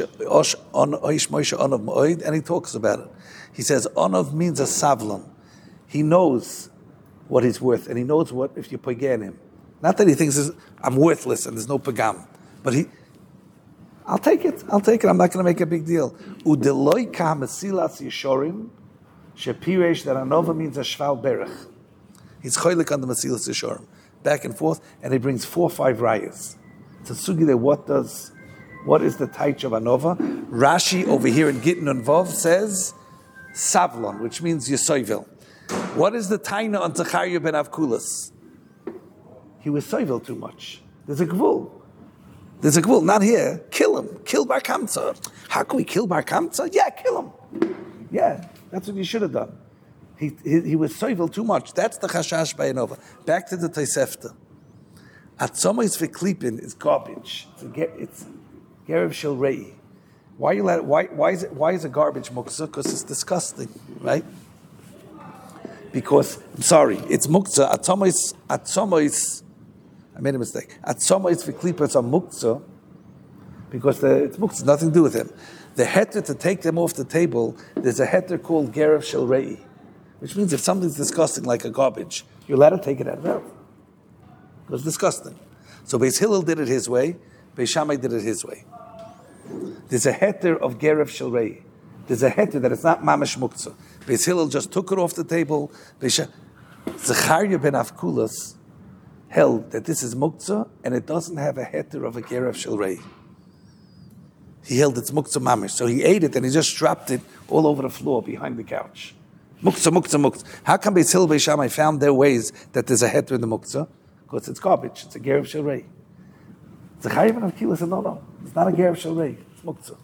about it. He says, Onav means a savlon. He knows what he's worth, and he knows what if you pagan him. Not that he thinks I'm worthless and there's no pagam, but he, I'll take it. I'll take it. I'm not going to make a big deal. Udeloi ka mesilas yeshorim shepiresh that anova means a shval berach. He's choylik on the mesilas yeshorim, back and forth, and he brings four or five rayas. It's a sugi that what does. What is the taich of Anova? Rashi over here in Gittin and Vov says Savlon, which means Yesoivil. What is the taina on Zechariah ben Avkulas? He was soivil too much. There's a gvul. There's a gvul. Not here. Kill him. Kill Bar Kamsa. How can we kill Bar Kamsa? Yeah, kill him. Yeah, that's what you should have done. He he, he was soivil too much. That's the chashash by Anova. Back to the Tosefta. Atzomos v'klipin is garbage. It's, a, it's Gerev Shel Rei. Why you let? Why why is it? Why is it garbage muktzah? Because it's disgusting, right? Because I'm sorry, it's muktzah. Atzomos atzomos. I made a mistake. Atzomos v'klipas are muktzah because the, it's muktzah. Nothing to do with him. The heter to take them off the table. There's a heter called Gerev Shel Rei, which means if something's disgusting like a garbage, you're allowed to take it out of there. It was disgusting. So Beis Hillel did it his way. Beis Shammai did it his way. There's a heter of Gerev Shel Rei. There's a heter that it's not mamash muktzah. Beis Hillel just took it off the table. Beis Zechariah ben Avkulas held that this is muktzah and it doesn't have a heter of a Gerev Shel Rei. He held it's muktzah mamash. So he ate it and he just dropped it all over the floor behind the couch. Muktzah, muktzah, muktzah. How come Beis Hillel, Beis Shammai found their ways that there's a heter in the muktzah? Because it's garbage. It's a Gerev Shel Rei. Zechariah ben Avkila said, no, no, it's not a Gerev Shel Rei, it's muktzah.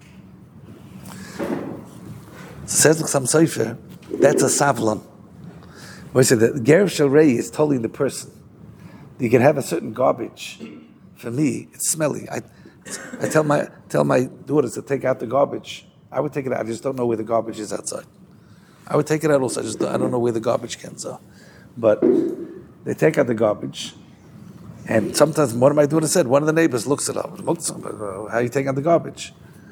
So says the Chassam Sofer, that's a savlon. Where he said that Gerev Shel Rei is totally the person. You can have a certain garbage. For me, it's smelly. I, I tell my tell my daughters to take out the garbage. I would take it out. I just don't know where the garbage is outside. I would take it out also. I just don't, I don't know where the garbage cans are. But they take out the garbage. And sometimes one of my daughters said, one of the neighbors looks it up. How are you taking out the garbage?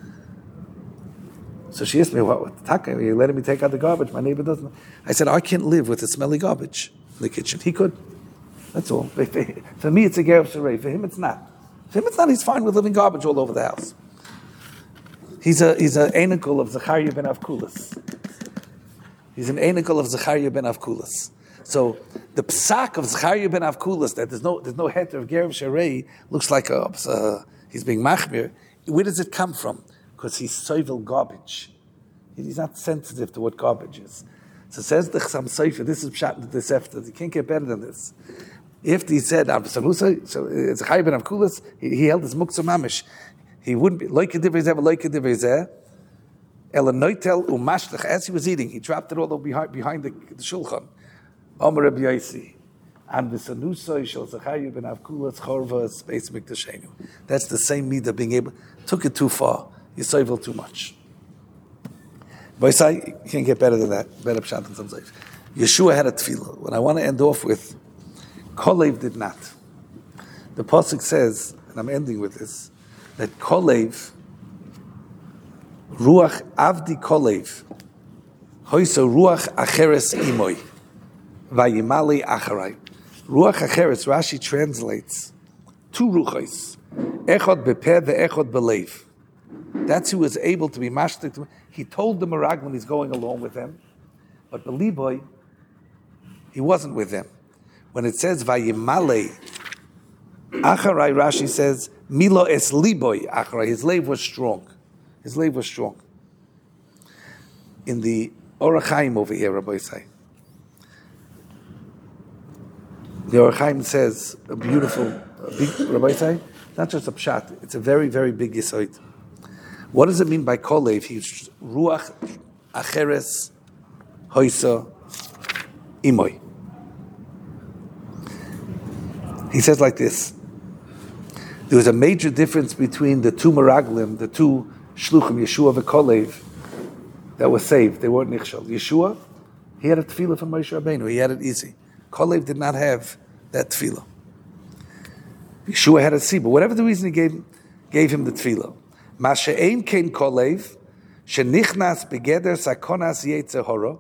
So she asked me, what, what taka, are you letting me take out the garbage? My neighbor doesn't. I said, I can't live with the smelly garbage in the kitchen. He could. That's all. For me, it's a Gerev Shel Rei. For him, it's not. For him, it's not. He's fine with living garbage all over the house. He's a he's an anicle of Zechariah ben Avkulas. He's an anicle of Zechariah ben Avkulas. So the psak of Zechariah ben Avkulas that there's no there's no heter of Gerev Shel Rei looks like a, uh, he's being machmir. Where does it come from? Because he's soivel garbage. He's not sensitive to what garbage is. So says the Chassam Sofer, this is Pshat the Sefta, you can't get better than this. If he said, so it's a Chai ben Avkulas, he, he held his Muktzah Mamish. He wouldn't be, like a Divrei Zeh, like a Divrei Zeh, Ela Noitel Umashtach, as he was eating, he dropped it all behind, behind the, the Shulchan. Omer Rabbi Yosi. And the Sanusoi Shel Zachayu ben Avkulas Chorvas Beis Mikdashenu. That's the same midah being able, took it too far. You soivel too much. Boisai, you can't get better than that. Better pshat than some safe. Yeshua had a tefillah. What I want to end off with, Kolev did not. The pasuk says, and I'm ending with this, that Kolev, Ruach Avdi Kolev, Hoiso Ruach Acheres Imoy, Vayimali Acharai. Ruach Acheres, Rashi translates, two Ruchos, Echod Bepeh ve'Echod Belev. That's who was able to be mashtik. He told the Meraglim he's going along with them, but the Liboy, he wasn't with them. When it says Vayimale Acharai, Rashi says Milo es Liboy Acharai. His lave was strong. His lave was strong. In the Orach Chaim over here, Rabbi say, the Orach Chaim says a beautiful, a big, Rabbi say, not just a pshat. It's a very, very big yisoid. What does it mean by kolev? He's ruach acheres hoisa imoy. He says like this. There was a major difference between the two meraglim, the two shluchim, Yeshua and Kolev, that were saved. They weren't nichshal. Yeshua, he had a tefillah from Moshe Rabbeinu. He had it easy. Kolev did not have that tefillah. Yeshua had a tzibur. Whatever the reason he gave, gave him the tefillah. Masha'ein kein kolev, shenichnas begeder sakonas yetzer hora,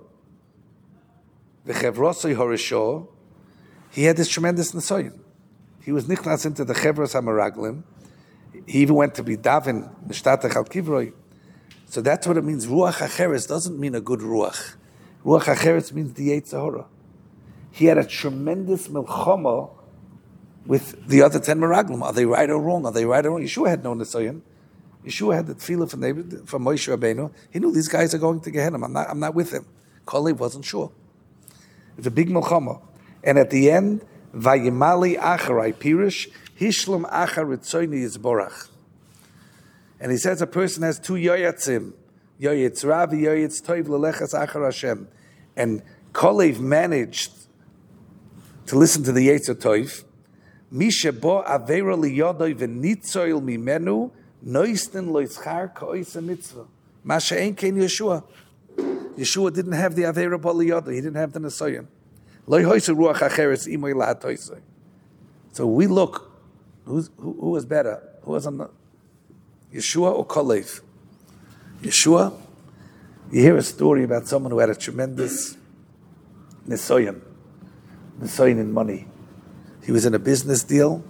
v'chevrosoi horisho. He had this tremendous nesoyin. He was nichnas into the chevros hamaraglim. He even went to be davin nishtatach al kivroi. So that's what it means. Ruach acheres doesn't mean a good ruach. Ruach acheres means the yetzer hora. He had a tremendous milchama with the other ten meraglim. Are they right or wrong? Are they right or wrong? Yeshua had no nesoyin. Yeshua had the tefillah from, from Moshe Rabbeinu. He knew these guys are going to Gehenna. I'm not, I'm not with them. Kolev wasn't sure. It's a big milchama. And at the end, Vayimali Acharai Pirish, Hishlum Achar Ritzoyni Yizborach. And he says a person has two yoyatzim, yoyetz Ravi, yoyetz Toiv Lelechas Achar Hashem. And Kolev managed to listen to the Yetzer Toiv. Misha bo Aveira Liyodoi V'nitzoil Mimenu Noisten loischar ka'oisa mitzvah. Masha ein kein Yeshua. Yeshua didn't have the Aveira B'Liyoda. He didn't have the Nesoyan. Loi hoisa ruach acheres imoy la'atoisoi. So we look, who's, who, who was better? Who was on the, Yeshua or Kolev? Yeshua, you hear a story about someone who had a tremendous Nesoyan. Nesoyan in money. He was in a business deal,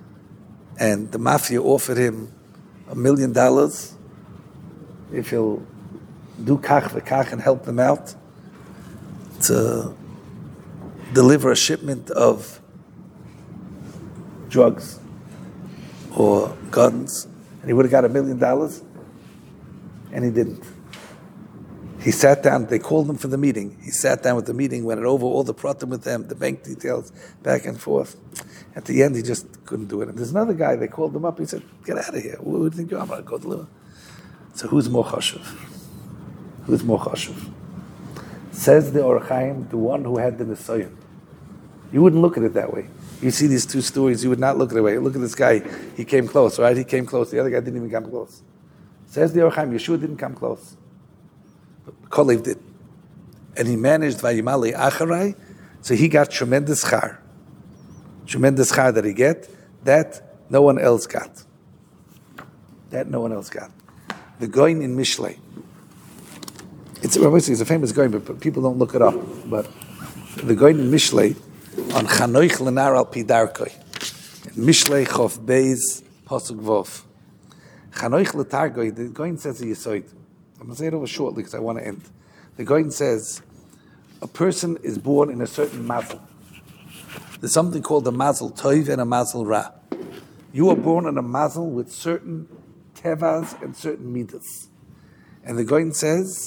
and the mafia offered him a million dollars if he'll do kach v'kach and help them out to deliver a shipment of drugs or guns, and he would have got a million dollars, and he didn't. He sat down, they called him for the meeting. He sat down with the meeting, went over all the pratim with them, the bank details, back and forth. At the end, he just couldn't do it. And there's another guy, they called him up, he said, get out of here. Who do you think you are? I'm going to go deliver. So who's more chashuv? Who's more chashuv? Says the Orach Chaim, the one who had the Nesoyan. You wouldn't look at it that way. You see these two stories, you would not look at it that way. Look at this guy, he came close, right? He came close. The other guy didn't even come close. Says the Orach Chaim, Yeshua didn't come close. Kolev did. And he managed Vayimali Acharai, so he got tremendous char. Tremendous char that he get, that no one else got. That no one else got. The Goin in Mishlei. It's, it's a famous Goin, but people don't look it up. But the Goin in Mishlei, on Chanoich Lenar al Pidarkoi. Mishlei Chof Beis Pasuk Vov. Chanoich Letargoi, the Goin says a Yisoid. I'm going to say it over shortly because I want to end. The Goin says, a person is born in a certain mazel. There's something called a mazel toiv and a mazel ra. You are born in a mazel with certain tevas and certain midas. And the Goin says,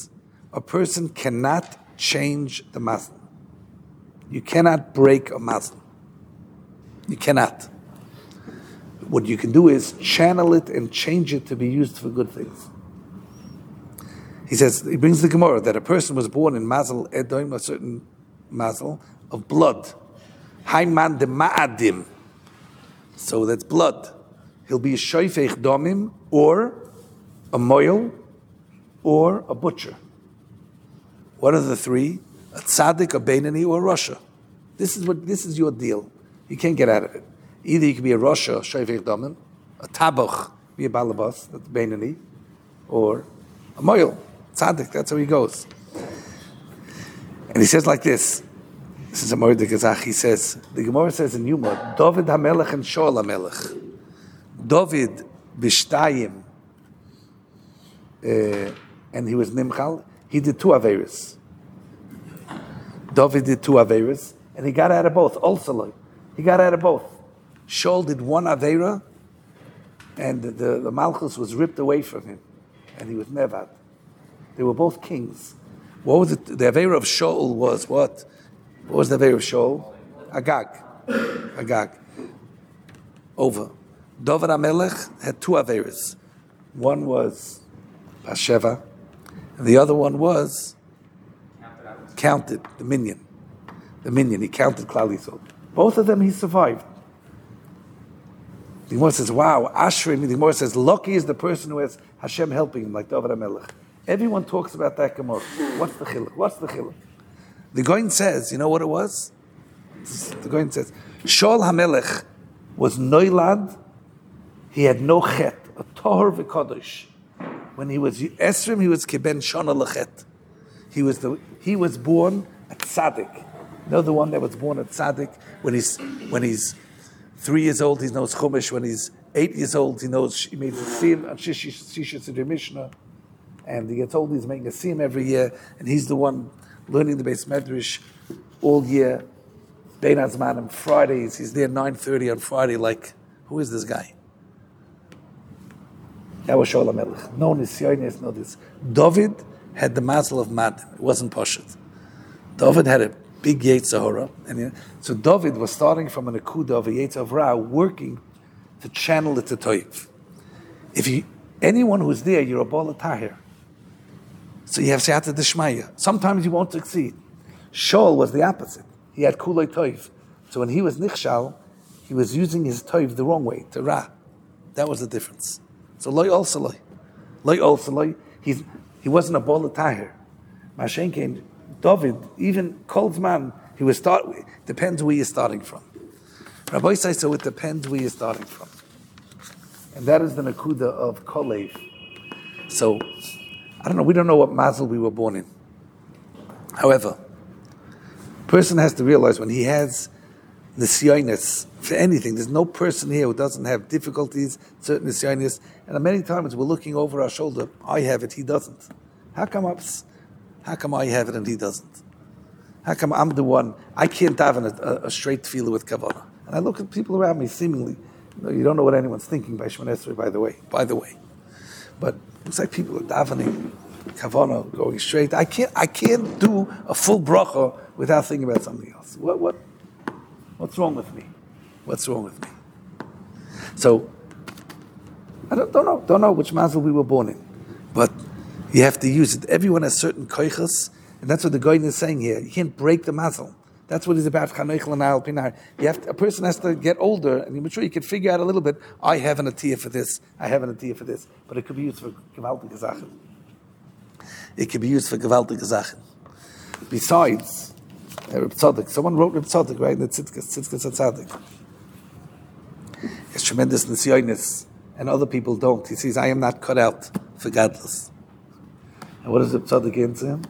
a person cannot change the mazel. You cannot break a mazel. You cannot. What you can do is channel it and change it to be used for good things. He says, he brings the Gemara that a person was born in mazel edom, a certain mazel of blood. Hayman de ma'adim. So that's blood. He'll be a shoifech domim, or a moil, or a butcher. What are the three? A tzaddik, a beinani, or a rasha. This is what. This is your deal. You can't get out of it. Either you can be a rasha, shoifech domim, a tabach, be a balabas, that's beinani, or a moil, tzaddik. That's how he goes. And he says like this. This is a Mordechai Gazach. He says, the Gemara says in Yuma, David HaMelech and Shaul HaMelech. David b'shtayim, uh, and he was Nimchal. He did two Averis. David did two Averis, and he got out of both. Also, he got out of both. Shaul did one Avera, and the, the, the Malchus was ripped away from him, and he was Nevad. They were both kings. What was it? The Avera of Shaul was what? What was the Avera of Shaul? Agag. Agag. Over. David HaMelech had two Averas. One was Basheva, and the other one was counted, the minion. The minion, he counted Klal Yisrael. Both of them he survived. The Gemara says, wow, Ashrim, the Gemara says, lucky is the person who has Hashem helping him, like David HaMelech. Everyone talks about that Gemara. What's the chiluk? What's the chiluk? The Goin says, you know what it was? The Goin says, Shaul HaMelech was noilad, he had no chet, a tohor v'kodesh. When he was Esrim, he was kiben shana lechet. He was the he was born at tzaddik. You know the one that was born at tzaddik? When he's when he's three years old, he knows chumash. When he's eight years old, he knows he made a sim and shisha shisha mishnah, and he gets old. He's making a sim every year, and he's the one learning the Beis Medrash all year. Bein Azmanim Fridays. He's there nine thirty on Friday. Like, who is this guy? That was Shaul HaMelech. No Nisyonis, no this. David had the mazel of Mad. It wasn't Poshet. David had a big Yetzer Hara. And so David was starting from an Akuda of a Yetzer Hara, working to channel it to Toiv. If you, anyone who's there, you're a Bala Tahir. So you have Siyata Deshmaya. Sometimes you won't succeed. Shaul was the opposite. He had Kulei Toiv. So when he was Nichshal, he was using his Toiv the wrong way, to Ra. That was the difference. So loy also loy, loy also loy. He's he wasn't a bala tahir. Mashen came. David, even Kolzman, he was start. Depends where you're starting from. Rabbi says so. It depends where you're starting from, and that is the nakuda of kolev. So I don't know. We don't know what mazel we were born in. However, a person has to realize when he has nisyonis for anything, there's no person here who doesn't have difficulties, certain nisyonis, and many times we're looking over our shoulder. I have it, he doesn't. How come ups? How come I have it and he doesn't? How come I'm the one? I can't have a, a straight feeler with kavanah. And I look at people around me, seemingly, you know, you don't know what anyone's thinking by Shemon Esrei, by the way. By the way, but it's like people are davening, kavanah, going straight. I can't. I can't do a full bracha without thinking about something else. What? What? What's wrong with me? What's wrong with me? So, I don't, don't know, don't know which mazel we were born in, but you have to use it. Everyone has certain koichas, and that's what the Goyin is saying here. You can't break the mazel. That's what he's about. You have to, a person has to get older, and you're sure you can figure out a little bit. I have an atiyah for this. I have an atiyah for this, but it could be used for gewaltige Sachen. It could be used for gewaltige Sachen. Besides. Reb Tzadok. Someone wrote Reb Tzadok, right? In the Tzidkas, Tzidkas HaTzadik. It's tremendous nisyonis, and other people don't. He says, I am not cut out for godless. And what does Reb Tzadok answer him?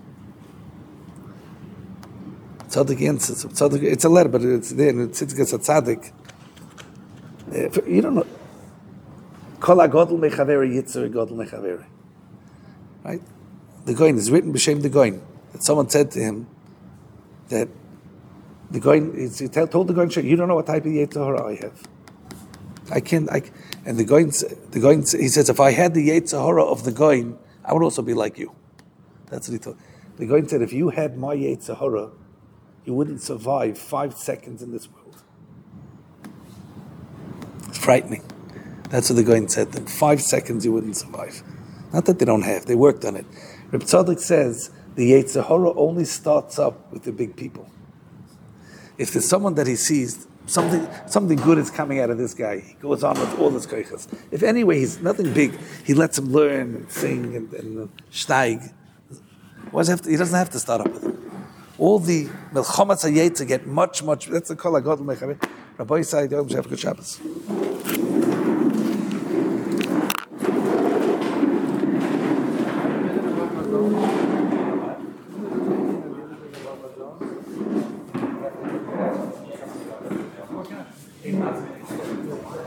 Tzadok answers. Tzadok, it's a letter, but it's there in the Tzidkas HaTzadik. You don't know. Kol HaGodl Mechaveri Yitzur Godl Mechaveri. Right? The Goyin is written b'shem the Goyin. That someone said to him, that the Goyin, he told the Goyin, you don't know what type of Yetzer Hara I have. I can't, I, and the Goyin, the Goyin, he says, if I had the Yetzer Hara of the Goyin, I would also be like you. That's what he thought. The Goin said, if you had my Yetzer Hara, you wouldn't survive five seconds in this world. It's frightening. That's what the Goin said. In five seconds you wouldn't survive. Not that they don't have, they worked on it. Reb Tzadok says the Yetzer Hara only starts up with the big people. If there's someone that he sees, something something good is coming out of this guy, he goes on with all his koichas. If anyway he's nothing big, he lets him learn and sing and, and steig. He doesn't have to start up with him. All the Melchomas HaYetzer get much, much, that's the Kol HaGodol Mechaveh. Rabbi Yisai, have a good Shabbos. Okay.